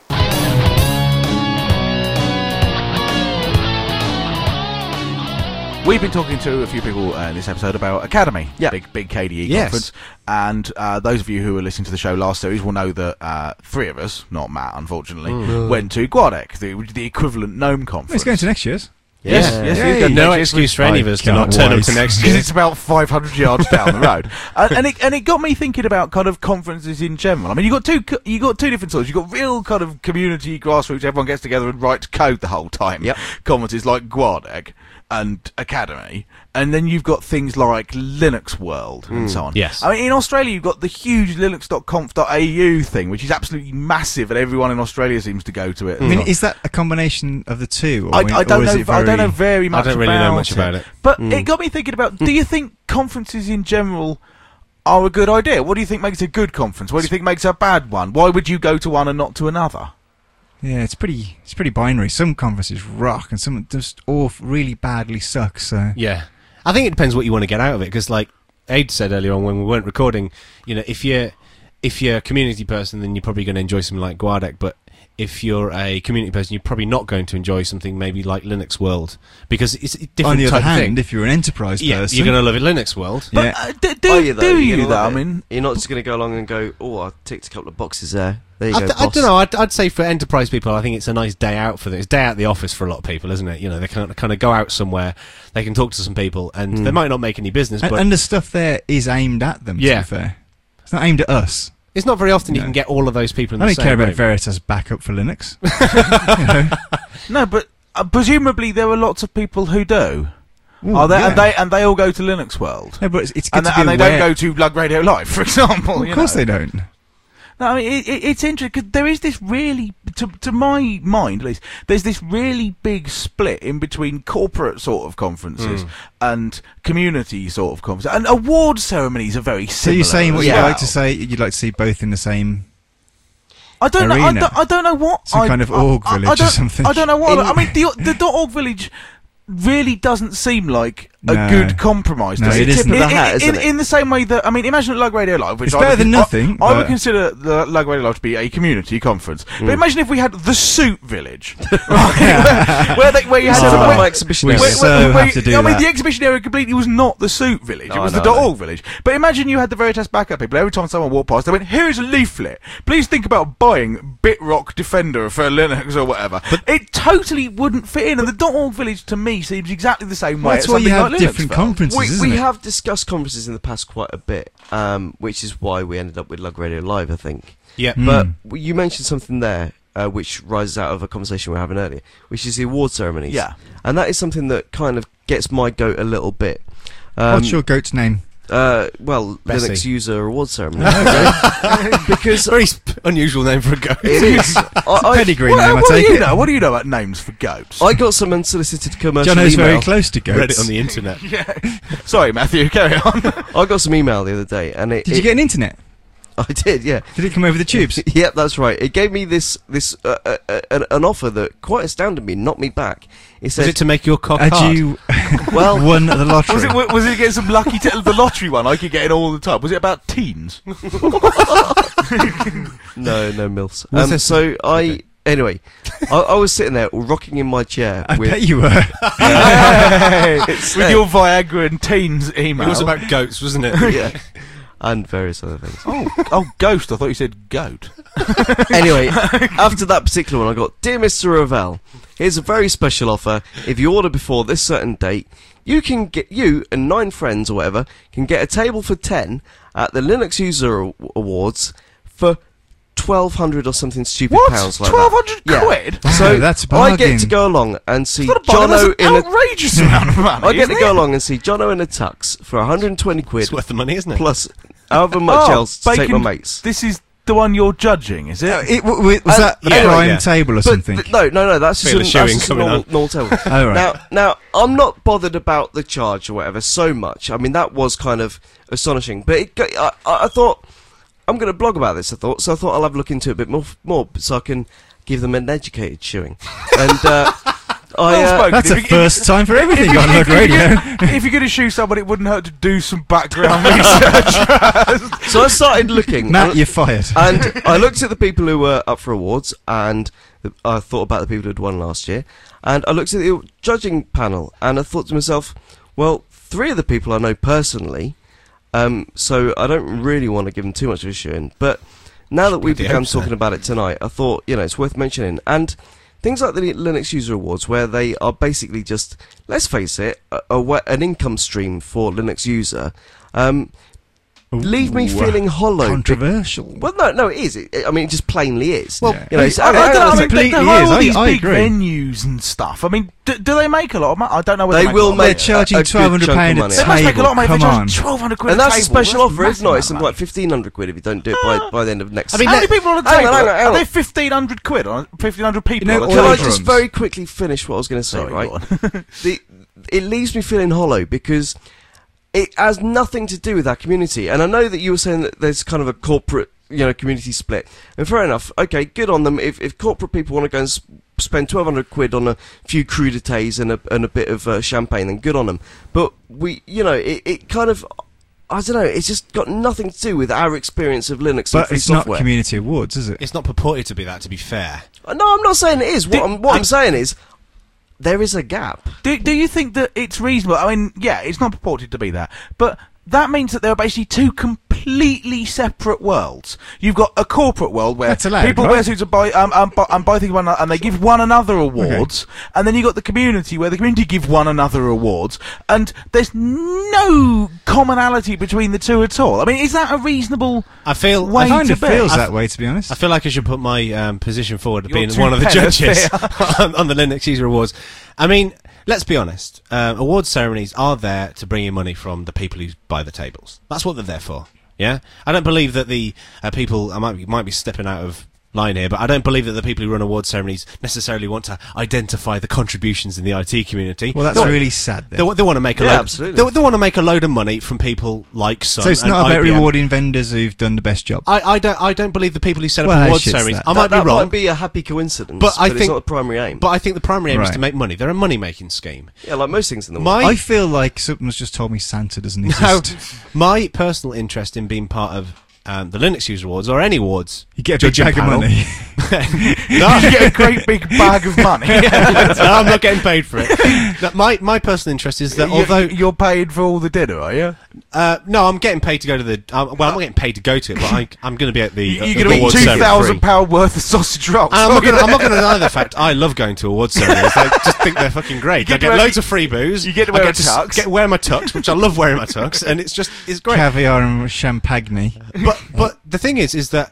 We've been talking to a few people uh, in this episode about Academy, Yeah. big big K D E Yes. conference, and uh, those of you who were listening to the show last series will know that uh, three of us, not Matt, unfortunately, went to Guadec, the, the equivalent GNOME conference. It's going to next year's. Yes, Yeah. yes, Yay. you can No next excuse for any of us to can't not turn up wait. to next because year. it's about five hundred yards down the road, and, and it and it got me thinking about kind of conferences in general. I mean, you got two co- you got two different sorts. You got real kind of community grassroots, everyone gets together and writes code the whole time. Yep. Conferences like Guadec and Academy, and then you've got things like Linux World and so on. Yes. I mean, in Australia you've got the huge linux dot conf dot a u thing, which is absolutely massive, and everyone in Australia seems to go to it. I mean, is that a combination of the two? Or I, I, mean, I don't or is know. it I don't know very- very much. I don't really know about much about it. But it got me thinking about: do you think conferences in general are a good idea? What do you think makes a good conference? What do you think makes a bad one? Why would you go to one and not to another? Yeah, it's pretty. It's pretty binary. Some conferences rock, and some just all really badly suck. So Yeah. I think it depends what you want to get out of it, because like Aid said earlier on when we weren't recording, you know, if you're if you're a community person, then you're probably going to enjoy something like Guadec, but if you're a community person, you're probably not going to enjoy something maybe like Linux World, because it's a different on the other type of hand, thing. if you're an enterprise Yeah, person, you're going to love it, Linux World. But Yeah. uh, do, do, Are you, though? do You're you gonna though? love I it. mean, You're not just going to go along and go, oh, I ticked a couple of boxes there. There you I, go, th- I boss. don't know. I'd, I'd say for enterprise people, I think it's a nice day out for them. It's day out the office for a lot of people, isn't it? You know, they can kind of go out somewhere, they can talk to some people, and they might not make any business, and, but and the stuff there is aimed at them. Yeah. To be fair, it's not aimed at us. it's not very often you No. can get all of those people in I the don't same care about room. Veritas backup for Linux. no, but uh, presumably there are lots of people who do. Ooh, Are there? yeah. And they and they all go to Linux World. No, but it's, it's good And, to they, be and they aware. don't go to Lug Radio Live, for example. Well, of you course know. they don't. No, I mean, it, it, it's interesting because there is this really, to, to my mind at least, there's this really big split in between corporate sort of conferences Hmm. and community sort of conferences. And award ceremonies are very So similar. you're saying what as you'd well. like to say? You'd like to see both in the same. I don't know. I arena. don't, I don't know what. Some I, kind of I- org I- I village or don't- something. I don't know what. In- I mean, the the dot org village really doesn't seem like a No. good compromise. No, does it it? isn't. Tip of the In- hat, in, isn't in, it? in the same way that I mean, imagine Lug Radio Live, which It's I better would, than nothing, I, I would but- consider the Lug Radio Live to be a community conference. Mm. But imagine if we had the Suit Village, right? where, they, where you had Instead to, of where, my exhibition we area. where- so where- where- have to do I mean, that. the exhibition area completely was not the Suit Village; it No, was no, the no. .org village. But imagine you had the Veritas backup people. Every time someone walked past, they went, "Here's a leaflet. Please think about buying BitRock Defender for Linux or whatever." But it totally wouldn't fit in, and the .org village to me seems exactly the same way. That's as why you something have like different Linuxville. conferences, We, isn't we it? have discussed conferences in the past quite a bit, um, which is why we ended up with Lug Radio Live, I think. Yeah. Mm. But w- you mentioned something there uh, which rises out of a conversation we were having earlier, which is the award ceremonies. Yeah. And that is something that kind of gets my goat a little bit. Um, What's your goat's name? Uh, well, Bessie. Linux User Award Ceremony. Because Very sp- unusual name for a goat. it is. I, I, Pedigree What, name, I what do take you it. know? What do you know about names for goats? I got some unsolicited commercial Jono's email. very close to goats. Read it on the internet. yeah. Sorry, Matthew. Carry on. I got some email the other day, and it. Did it, you get an internet? I did, yeah. Did it come over the tubes? Yep, that's right. It gave me this this uh, uh, uh, an, an offer that quite astounded me, knocked me back. It said, Was it to make your cock Had hard? you Well- won the lottery? Was it was it getting some lucky t- the lottery one I could get in all the time? Was it about teens? "No, no milfs." Was Um, there so I anyway, I, I was sitting there rocking in my chair. I with, bet you were. Hey, It's, with uh, your Viagra and teens email. It was about goats, wasn't it? yeah, and various other things. oh, oh, ghost. I thought you said goat. Anyway, after that particular one, I got, "Dear Mister Ravel, here's a very special offer. If you order before this certain date, you can get you and nine friends or whatever can get a table for ten at the Linux User Aw- Awards for twelve hundred or something stupid What? pounds like Twelve that." hundred Yeah. quid? Wow, So that's a I get bargain. to go along and see That's not a bargain, Jono that's in an a. outrageous amount of money. I get to isn't go it? along and see Jono in a tux for one hundred twenty quid It's worth the money, isn't it? plus however much Oh, else to take bacon- my mates. This is the one you're judging, is it? Uh, it, w- w- was Uh, that a yeah, prime yeah. table or But something? th- no, no, no. That's just, Feel a, the that's shoeing just a coming normal, on. normal table. Oh, right. Now, now, I'm not bothered about the charge or whatever so much. I mean, that was kind of astonishing. But it, go- I, I I thought I'm going to blog about this. I thought so. I thought I'll have a look into it a bit more, more, so I can give them an educated shoeing. And uh, I. Well Uh, spoken. That's If a you- first time for everything if on you- Lug Radio. If you're going to shoot someone, it wouldn't hurt to do some background research. so I started looking. Matt, and- you're fired. and I looked at the people who were up for awards, and the, I thought about the people who'd won last year, and I looked at the judging panel, and I thought to myself, well, three of the people I know personally, um, so I don't really want to give them too much of a shoe-in, but now that we've Bloody begun hope so. talking about it tonight, I thought, you know, it's worth mentioning, and things like the Linux User Awards, where they are basically just, let's face it, a, a, wa- an income stream for Linux user, um, leave me Ooh, feeling hollow. Controversial. Well, no, no, it is. It, I mean, it just plainly is. Well, you know, I- so- I, hang on, I hang don't on know, a I second. mean, they, completely they is. all I- these I big agree. venues and stuff. I mean, do, do they make a lot of money? I don't know whether They they, will make a lot make of They're money. charging a good twelve hundred chunk of pounds a money. They must make a lot of money. table. If Come they on. charge twelve hundred quid And a that's a table. special That's offer. If massive not, amount it's of something money. like fifteen hundred quid if you don't do it by, by the end of next How year. many people on the Hang table? on, hang on, hang Are on. there fifteen hundred quid on fifteen hundred people? You know, on a Can all I table? just drums. very quickly finish what I was going to say, Sorry, right? go on. the, it leaves me feeling hollow because it has nothing to do with our community. And I know that you were saying that there's kind of a corporate, you know, community split. And fair enough. Okay, good on them. If, if corporate people want to go and s- spend twelve hundred quid on a few crudités and a, and a bit of uh, champagne, then good on them. But we, you know, it, it kind of, I don't know, it's just got nothing to do with our experience of Linux and But free it's not software. community awards, is it? It's not purported to be that, to be fair. Uh, No, I'm not saying it is. What, Did- I'm, what I'm did- saying is, there is a gap. Do, do you think that it's reasonable? I mean, yeah, it's not purported to be that, but that means that there are basically two completely separate worlds. You've got a corporate world where That's allowed, people right? wear suits and buy, um, um, buy, and buy things one another, and they give one another awards, and then you've got the community where the community give one another awards, and there's no commonality between the two at all. I mean, is that a reasonable I feel. way I kind to of be? feels I- that way, to be honest. I feel like I should put my um, position forward of You're being too one of the penis judges on, on the Linux User Awards. I mean, let's be honest. Um, awards ceremonies are there to bring in money from the people who buy the tables. That's what they're there for. Yeah, I don't believe that the uh, people. I might be, might be stepping out of line here, but I don't believe that the people who run award ceremonies necessarily want to identify the contributions in the I T community. Well, that's They- really sad. They, Then. wa- they want to make a Yeah, load. absolutely. They, they want to make a load of money from people like Sun. So it's and not about I B M. rewarding vendors who've done the best job. I, I don't. I don't believe the people who set up Well, award shit's ceremonies. that. I might that, be that wrong, might be a happy coincidence, But I it's think- not the primary aim. but I think the primary aim is Right. to make money. They're a money-making scheme. yeah, like most things in the world. My I feel like someone's just told me Santa doesn't no, exist. my personal interest in being part of um, the Linux User Awards or any awards. You get a big judging bag of panel. money. No, you get a great big bag of money. no, I'm not getting paid for it. No, my my personal interest is that You- although you're paid for all the dinner, are you? uh, no, I'm getting paid to go to the. Uh, well, I'm not getting paid to go to it, but I, I'm going to be at the. You- uh, You're the going to eat awards two ceremony. thousand pound worth of sausage rolls. And I'm not gonna, I'm not going to deny the fact I love going to awards ceremonies. I just think they're fucking great. You I get to get wear- loads of free booze. you get to I wear get a s- tux. Get wear my tux, which I love wearing my tux, and it's just it's great. Caviar and champagne. But but the thing is, is that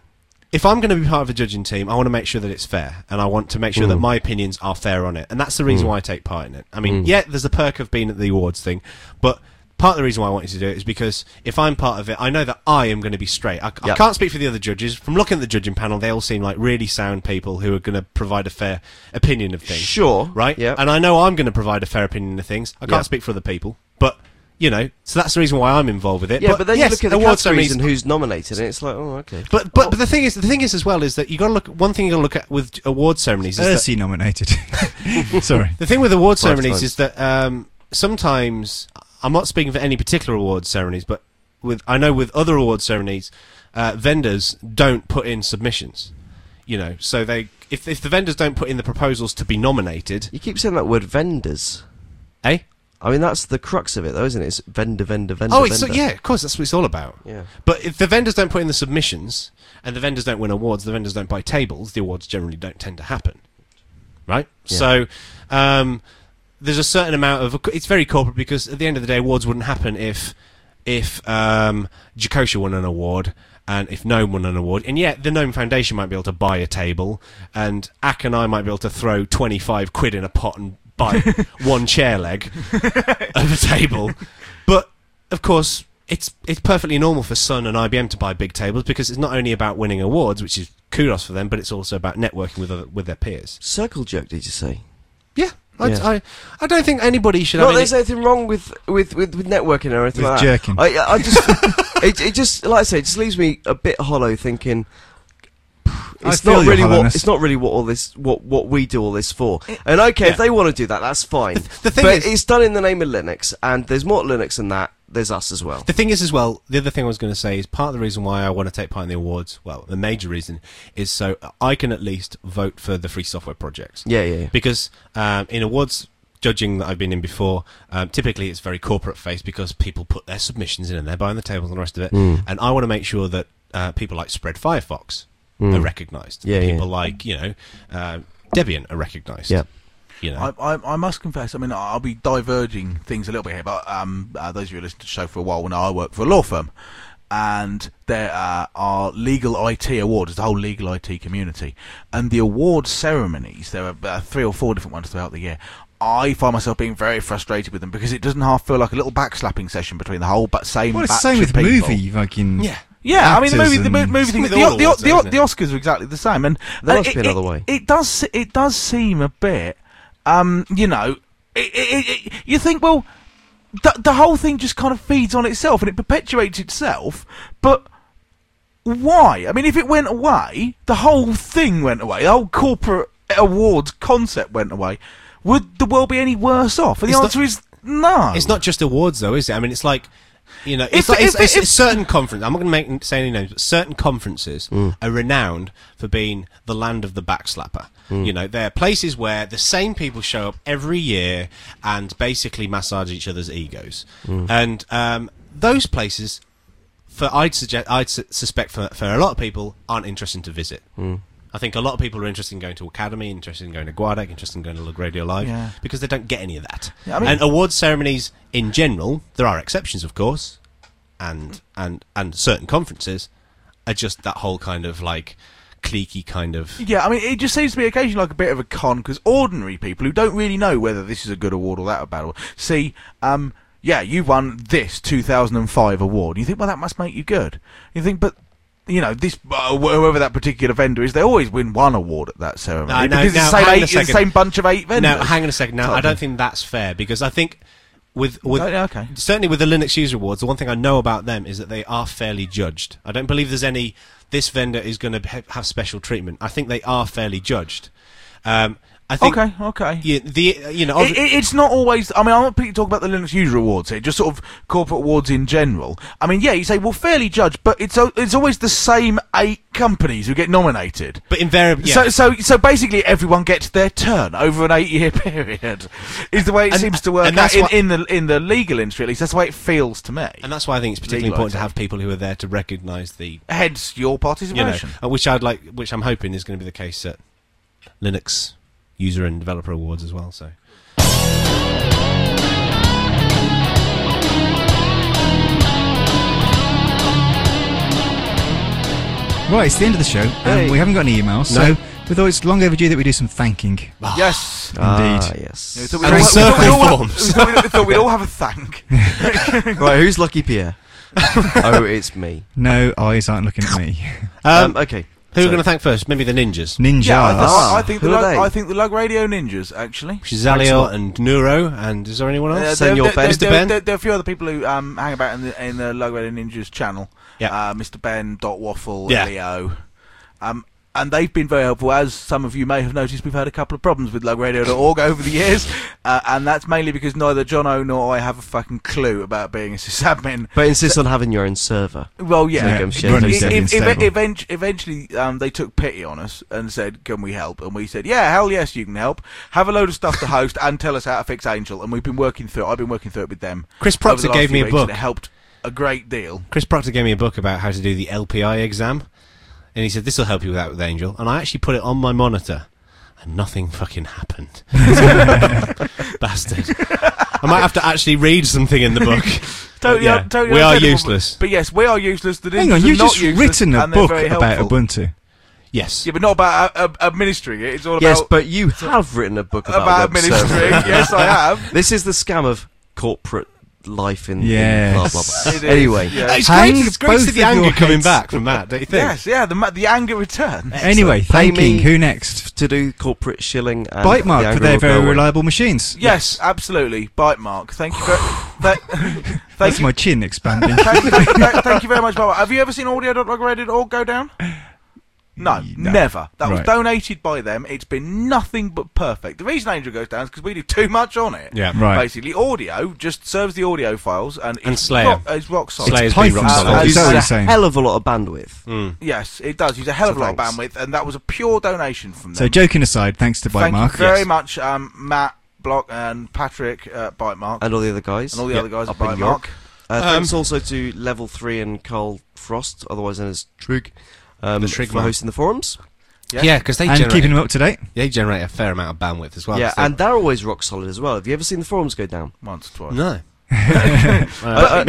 if I'm going to be part of a judging team, I want to make sure that it's fair, and I want to make sure Mm. that my opinions are fair on it, and that's the reason Mm. why I take part in it. I mean, Mm. yeah, there's the perk of being at the awards thing, but part of the reason why I wanted to do it is because if I'm part of it, I know that I am going to be straight. I, I Yep. can't speak for the other judges. From looking at the judging panel, they all seem like really sound people who are going to provide a fair opinion of things. Sure. Right? Yeah. And I know I'm going to provide a fair opinion of things. I can't Yeah. speak for other people, but, you know, so that's the reason why I'm involved with it. Yeah, but, then yes, you look at the awards categories ceremonies- and who's nominated, and it's like, oh, okay. But but, but the thing is, the thing is as well is that you got to look. One thing you got to look at with award ceremonies is that, Ursi nominated. Sorry. the thing with award Five ceremonies times. is that um, sometimes I'm not speaking for any particular award ceremonies, but with I know with other award ceremonies, uh, vendors don't put in submissions. You know, so they if if the vendors don't put in the proposals to be nominated, You keep saying that word vendors. eh? I mean, that's the crux of it, though, isn't it? It's vendor, vendor, vendor, Oh, it's vendor. yeah, of course, that's what it's all about. Yeah. But if the vendors don't put in the submissions and the vendors don't win awards, the vendors don't buy tables, the awards generally don't tend to happen. Right? Yeah. So, um, there's a certain amount of... It's very corporate because at the end of the day, awards wouldn't happen if if um, Jacosha won an award and if Gnome won an award. And yet, the Gnome Foundation might be able to buy a table and Ack and I might be able to throw twenty-five quid in a pot and buy one chair leg of a table. But, of course... It's it's perfectly normal for Sun and I B M to buy big tables because it's not only about winning awards, which is kudos for them, but it's also about networking with other, with their peers. Circle jerk, did you say? Yeah, I, Yeah. I, I don't think anybody should Not have that any... there's anything wrong with, with, with, with networking or anything With like jerking. that. I, I just, it, it just, like I say, it just leaves me a bit hollow thinking, I it's feel not your really what, hollowness. it's not really what all this, what, what we do all this for. And okay, if yeah. they want to do that, that's fine. the thing but is- it's done in the name of Linux, and there's more Linux than that. There's us as well. The thing is as well, the other thing I was going to say is part of the reason why I want to take part in the awards, well, the major reason, is so I can at least vote for the free software projects. Yeah, yeah, yeah. Because um, in awards judging that I've been in before, um, typically it's very corporate faced because people put their submissions in and they're buying the tables and the rest of it. Mm. And I want to make sure that uh, people like Spread Firefox Mm. are recognised. Yeah, yeah. people like, you know, uh, Debian are recognised. Yeah. You know. I, I, I must confess, I mean, I'll be diverging things a little bit here, but um, uh, those of you who listened to the show for a while, when I work for a law firm, and there uh, are legal I T awards, there's the whole legal I T community, and the award ceremonies, there are uh, three or four different ones throughout the year. I find myself being very frustrated with them because it doesn't half feel like a little backslapping session between the whole but same Well, it's batch the same of with people. movie, fucking... yeah. Yeah, I mean the actors movie, the mo- and- movie thing, with the, all the, awards, the, though, the, isn't the it? Oscars are exactly the same, and There uh, must it, be another it, way. It does, se- it does seem a bit, um, you know, it, it, it, you think, well, the, the whole thing just kind of feeds on itself and it perpetuates itself, but why? I mean, if it went away, the whole thing went away, the whole corporate awards concept went away, would the world be any worse off? And the It's not- answer is no. It's not just awards, though, is it? I mean, it's like, you know, it's, If- like, it's, if- it's, if- it's certain conference. I'm not going to make say any names, but certain conferences are renowned for being the land of the backslapper. You know, they're places where the same people show up every year and basically massage each other's egos. And um, those places, for I'd suggest, I'd su- suspect for for a lot of people, aren't interesting to visit. I think a lot of people are interested in going to Academy, interested in going to Guadec, interested in going to Lug Radio Live, Yeah. because they don't get any of that. Yeah, I mean- and awards ceremonies in general, there are exceptions, of course, and and and certain conferences are just that whole kind of like cliquey kind of. Yeah, I mean, it just seems to be occasionally like a bit of a con, because ordinary people who don't really know whether this is a good award or that a bad award, see, um, yeah, you won this two thousand five award. You think, well, that must make you good. You think, but, you know, this uh, whoever that particular vendor is, they always win one award at that ceremony. No, no, because it's now, the same, hang on a eight, it's the second. same bunch of eight vendors. Now, hang on a second. Now, I don't think that's fair, because I think with with Oh, yeah, okay. certainly with the Linux User Awards, the one thing I know about them is that they are fairly judged. I don't believe there's any. This vendor is going to ha- have special treatment. I think they are fairly judged. Um, I think. Okay, okay. Yeah, the uh, you know. It, it, it's not always. I mean, I'm not talking about the Linux User Awards here, just sort of corporate awards in general. I mean, yeah, you say, well, fairly judged, but it's o- it's always the same eight companies who get nominated. but invariably, yeah. So, so, so basically, everyone gets their turn over an eight-year period. Is the way it And- seems to work and out that's in, what- in the in the legal industry. At least that's the way it feels to me. and that's why I think it's particularly Legal, important to I'd say. have people who are there to recognise the, Hence your you know, participation. uh, which I'd like, which I'm hoping is going to be the case at Linux User and Developer Awards as well. So. Right, it's the end of the show. Hey. Um, we haven't got any emails, so we thought it's long overdue that we do some thanking. Yes. Indeed. Ah, yes. Yeah, we thought we'd And all- we thought we'd circle all- forms. we thought we'd- we thought we'd all have a thank. Right, who's Lucky Pierre? Oh, it's me. No, eyes aren't looking at me. Um, Um, okay. who are we so- going to thank first? Maybe the ninjas. Ninjas. Yeah, I, th- Ah, I think the who are Lug, they? I think the Lug Radio Ninjas actually. Zaliel and Neuro, and is there anyone Uh, else? Senor there, there, Ben. there, Mister there, Ben? There, there are a few other people who um, hang about in the in the Lug Radio Ninjas channel. Yeah. Uh, Mister Ben, Dot Waffle, Yeah. Leo. Um, and they've been very helpful. As some of you may have noticed, we've had a couple of problems with lug radio dot org over the years, uh, and that's mainly because neither John O nor I have a fucking clue about being a sysadmin. But insist on having your own server. Well, yeah. So Yeah, come share running those dead Ev- unstable. ev- event- eventually, um, they took pity on us and said, "Can we help?" And we said, "Yeah, hell yes, you can help. Have a load of stuff to host and tell us how to fix Angel." And we've been working through it. I've been working through it with them. Chris over Proctor the last gave few me a weeks, book. and it helped a great deal. Chris Proctor gave me a book about how to do the L P I exam, and he said this will help you with that with Angel. And I actually put it on my monitor, and nothing fucking happened. Bastard! I might have to actually read something in the book. Totally, Yeah, totally we are understandable, useless. But yes, we are useless. The Hang on, ninjas are you've not just useless, written a and they're book very about helpful. Ubuntu. Yes. Yeah, but not about uh, uh, administering it. It's all Yes, about but you have written a book about, about web server. administering. Yes, I have. This is the scam of corporate life in, in Yes. blah blah blah. It is, Anyway, yeah. It's Hang great, it's great to both see the of anger your coming heads. back from Matt, don't you think? Yes, yeah. The ma- the anger returns. Anyway, Pay thanking. me- Who next? to do corporate shilling and Bite the Mark for anger their will go very away. reliable machines. Yes, absolutely. Bite Mark. Thank you very. Th- thank That's you. my chin expanding. Thank, you- thank, thank- thank you very much, Bite Mark. Have you ever seen audio dot log radio dot org go down? No, No. never. That was Right. donated by them. It's been nothing but perfect. The reason Angel goes down is because we do too much on it. Yeah. Right. Basically, audio just serves the audio files and, And it's Slayer. Rock, it's rock solid. Slayer's Python been rock solid. solid. Uh, Is that what Uses you're a saying? hell of a lot of bandwidth. Mm. Yes, it does. Use a hell of a So lot of thanks. bandwidth, and that was a pure donation from them. So, joking aside, thanks to Bite Thank Mark. you very Yes. much, um, Matt Block and Patrick uh, Bite Mark, And all the other guys. and all the yeah, other guys up at Bite in Mark. Uh, Um, thanks also to Level three and Carl Frost, otherwise known as Trig, um, The Trig for man. hosting the forums. Yes. Yeah, because they And generate, keeping them up to date. they generate a fair amount of bandwidth as well. yeah, so- and they're always rock solid as well. Have you ever seen the forums go down? Once, twice. no. Uh,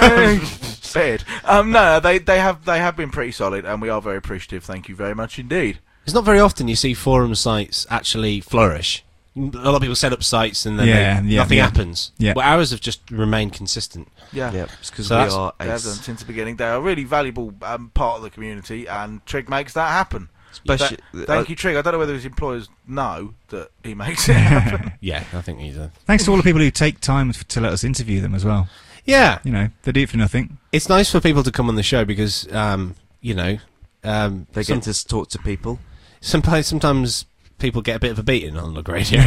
Fair. Um, no, they they have they have been pretty solid, and we are very appreciative. Thank you very much indeed. It's not very often you see forum sites actually flourish. A lot of people set up sites and then Yeah, they, yeah, nothing yeah. happens. Yeah. Well, ours have just remained consistent. Yeah. yeah, it's because So we that's- are They have done ace. since the beginning. They are a really valuable um, part of the community, and Trig makes that happen. Especially, Th- thank you, Trig. I don't know whether his employers know that he makes it happen. Yeah, I think he's a... Thanks to all the people who take time f- to let us interview them as well. Yeah, You know, they do it for nothing. it's nice for people to come on the show because, um, you know, um, They some- get to s- talk to people. sometimes, sometimes people get a bit of a beating on Log Radio.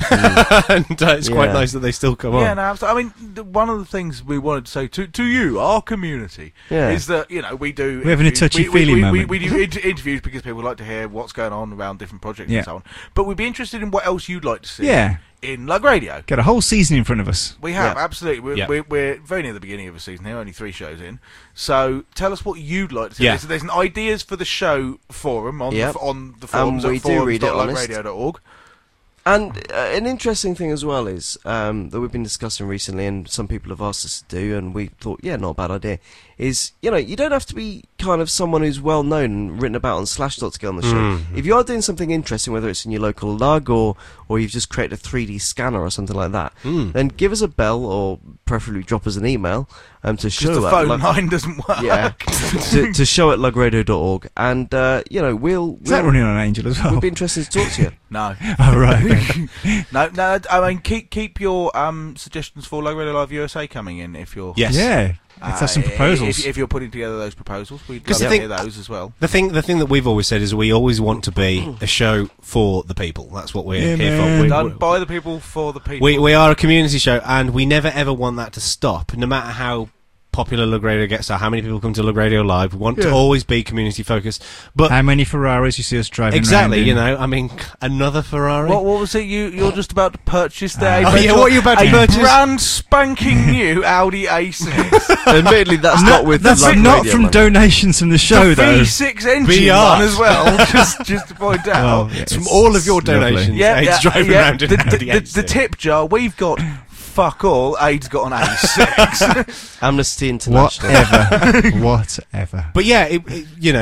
and uh, it's quite Yeah. nice that they still come Yeah, on. no, absolutely. I mean, th- one of the things we wanted to say to to you, our community, Yeah. is that you know we do We're having a interviews- we- touchy-feely we, we, moment. We, we do inter- interviews because people like to hear what's going on around different projects Yeah. and so on. But we'd be interested in what else you'd like to see Yeah. in Lug Radio. Got a whole season in front of us. We have Yeah. absolutely. We're, Yeah. we're, we're very near the beginning of a season here, only three shows in. So tell us what you'd like to see. Yeah. There's, there's an ideas for the show forum on Yep. the, f- on the forums we at do read it forums dot honest. lug radio dot org. And uh, an interesting thing as well is um, that we've been discussing recently, and some people have asked us to do, and we thought, yeah, not a bad idea. Is you know you don't have to be kind of someone who's well known and written about on Slashdot to get on the show. Mm. If you are doing something interesting, whether it's in your local lug or or you've just created a three D scanner or something like that, Mm. then give us a bell or preferably drop us an email um, to Because show the at phone lug- line doesn't work. yeah to, to show at lug radio dot org, and uh, you know we'll, Is that we'll running on Angel as well? we'd be interested to talk to you. No. Oh, right. okay. No, no. I mean, keep keep your um, suggestions for Lug Radio Live U S A coming in if you're Yes. Yeah. Let's have some uh, proposals. If, if you're putting together those proposals, we'd 'Cause love the to thing- hear those as well. The thing, the thing that we've always said is we always want to be a show for the people. That's what we're Yeah, here man. for. We, Done we- by the people for the people. we we are a community show, and we never ever want that to stop. No matter how popular Lug Radio gets, or how many people come to Lug Radio Live, we want to Yeah. always be community focused. But How many Ferraris you see us driving exactly, around you in? know, I mean, another Ferrari. What, what was it you, you're just about to purchase there? Ah. Oh, yeah, what are you about to a purchase? brand spanking new Audi A six. Admittedly, that's No, not with that's Lug not Radio from money. donations from the show, the though. V six engine V R. one as well, just, just to point out. Well, yeah, it's from it's all of your lovely. donations. Yeah, Aids yeah, driving yeah. around in the, Audi the, A the, six. the tip jar, we've got fuck all, Aid's got an A six. Amnesty International. Whatever. Whatever. But yeah, it, it, you know,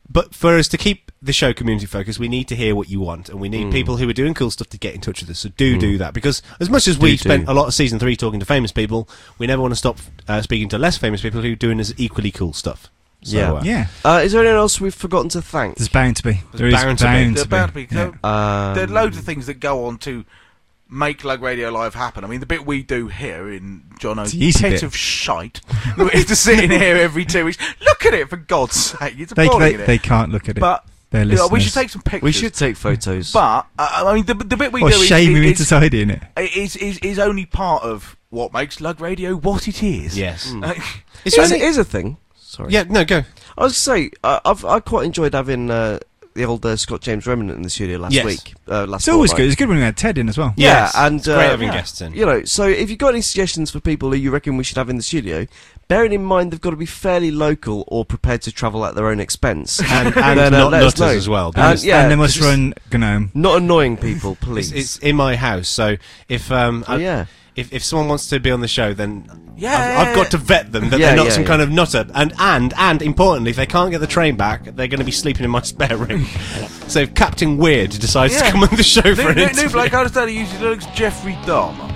but for us to keep the show community focused, we need to hear what you want, and we need Mm. people who are doing cool stuff to get in touch with us. So do do that, because as much as we spent do. a lot of season three talking to famous people, we never want to stop uh, speaking to less famous people who are doing as equally cool stuff. So, Yeah. uh, Yeah. Uh, is there anyone else we've forgotten to thank? There's bound to be. There is bound to be. bound They're to bound to be. be. Yeah. Um, There are loads of things that go on to make Lug Radio Live happen. I mean, the bit we do here in Jono's the easy pit bit. of shite is to sit in here every two weeks. Look at it, for God's sake! It's They, appalling, they, isn't it? they can't look at it. But They're you know, listeners. we should take some pictures. we should take photos. But uh, I mean, the, the bit we or do is, shame him is, into tidying it. is, is is only part of what makes Lug Radio what it is. Yes. Uh, It's Here's, only- here's a thing. Sorry. yeah, no, go. I was going to say, uh, I've I quite enjoyed having uh, the old uh, Scott James Remnant in the studio last Yes. week. Uh, last It's always fortnight. good. It's good when we had Ted in as well. Yeah, Yes, and it's uh, great having yeah. guests in. You know, so if you've got any suggestions for people who you reckon we should have in the studio, bearing in mind they've got to be fairly local or prepared to travel at their own expense, And, and then, uh, not let us nutters know. as well. And, because yeah, and they must just run GNOME. Not annoying people, please. It's, it's in my house, so if um, Oh, I- yeah. if if someone wants to be on the show, then Yeah, I've, yeah, I've got to vet them that Yeah, they're not yeah, some yeah. kind of nutter, and and and importantly, if they can't get the train back, they're going to be sleeping in my spare room. So if Captain Weird decides to Yeah. come on the show for new, an new, interview, new bloke I understand he usually looks Jeffrey Dahmer.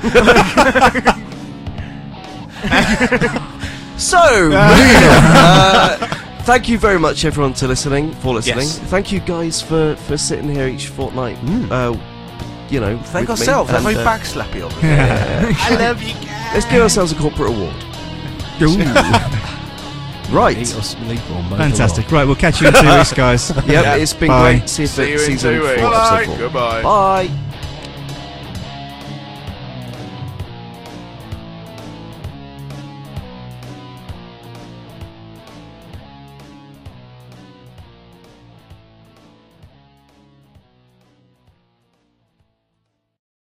So, moving on. Uh, thank you very much, everyone, to listening for listening. Yes. Thank you, guys, for, for sitting here each fortnight. Uh, you know, Thank with me, ourselves. That and, very uh, backslappy of us. I love you. Let's give ourselves a corporate award. Right. Eat or sleep or mow the Fantastic. Right, we'll catch you in two weeks, guys. Yep, Yeah. it's been Bye. great. See you for See you in season two four, weeks. episode Bye. four. Goodbye. Bye.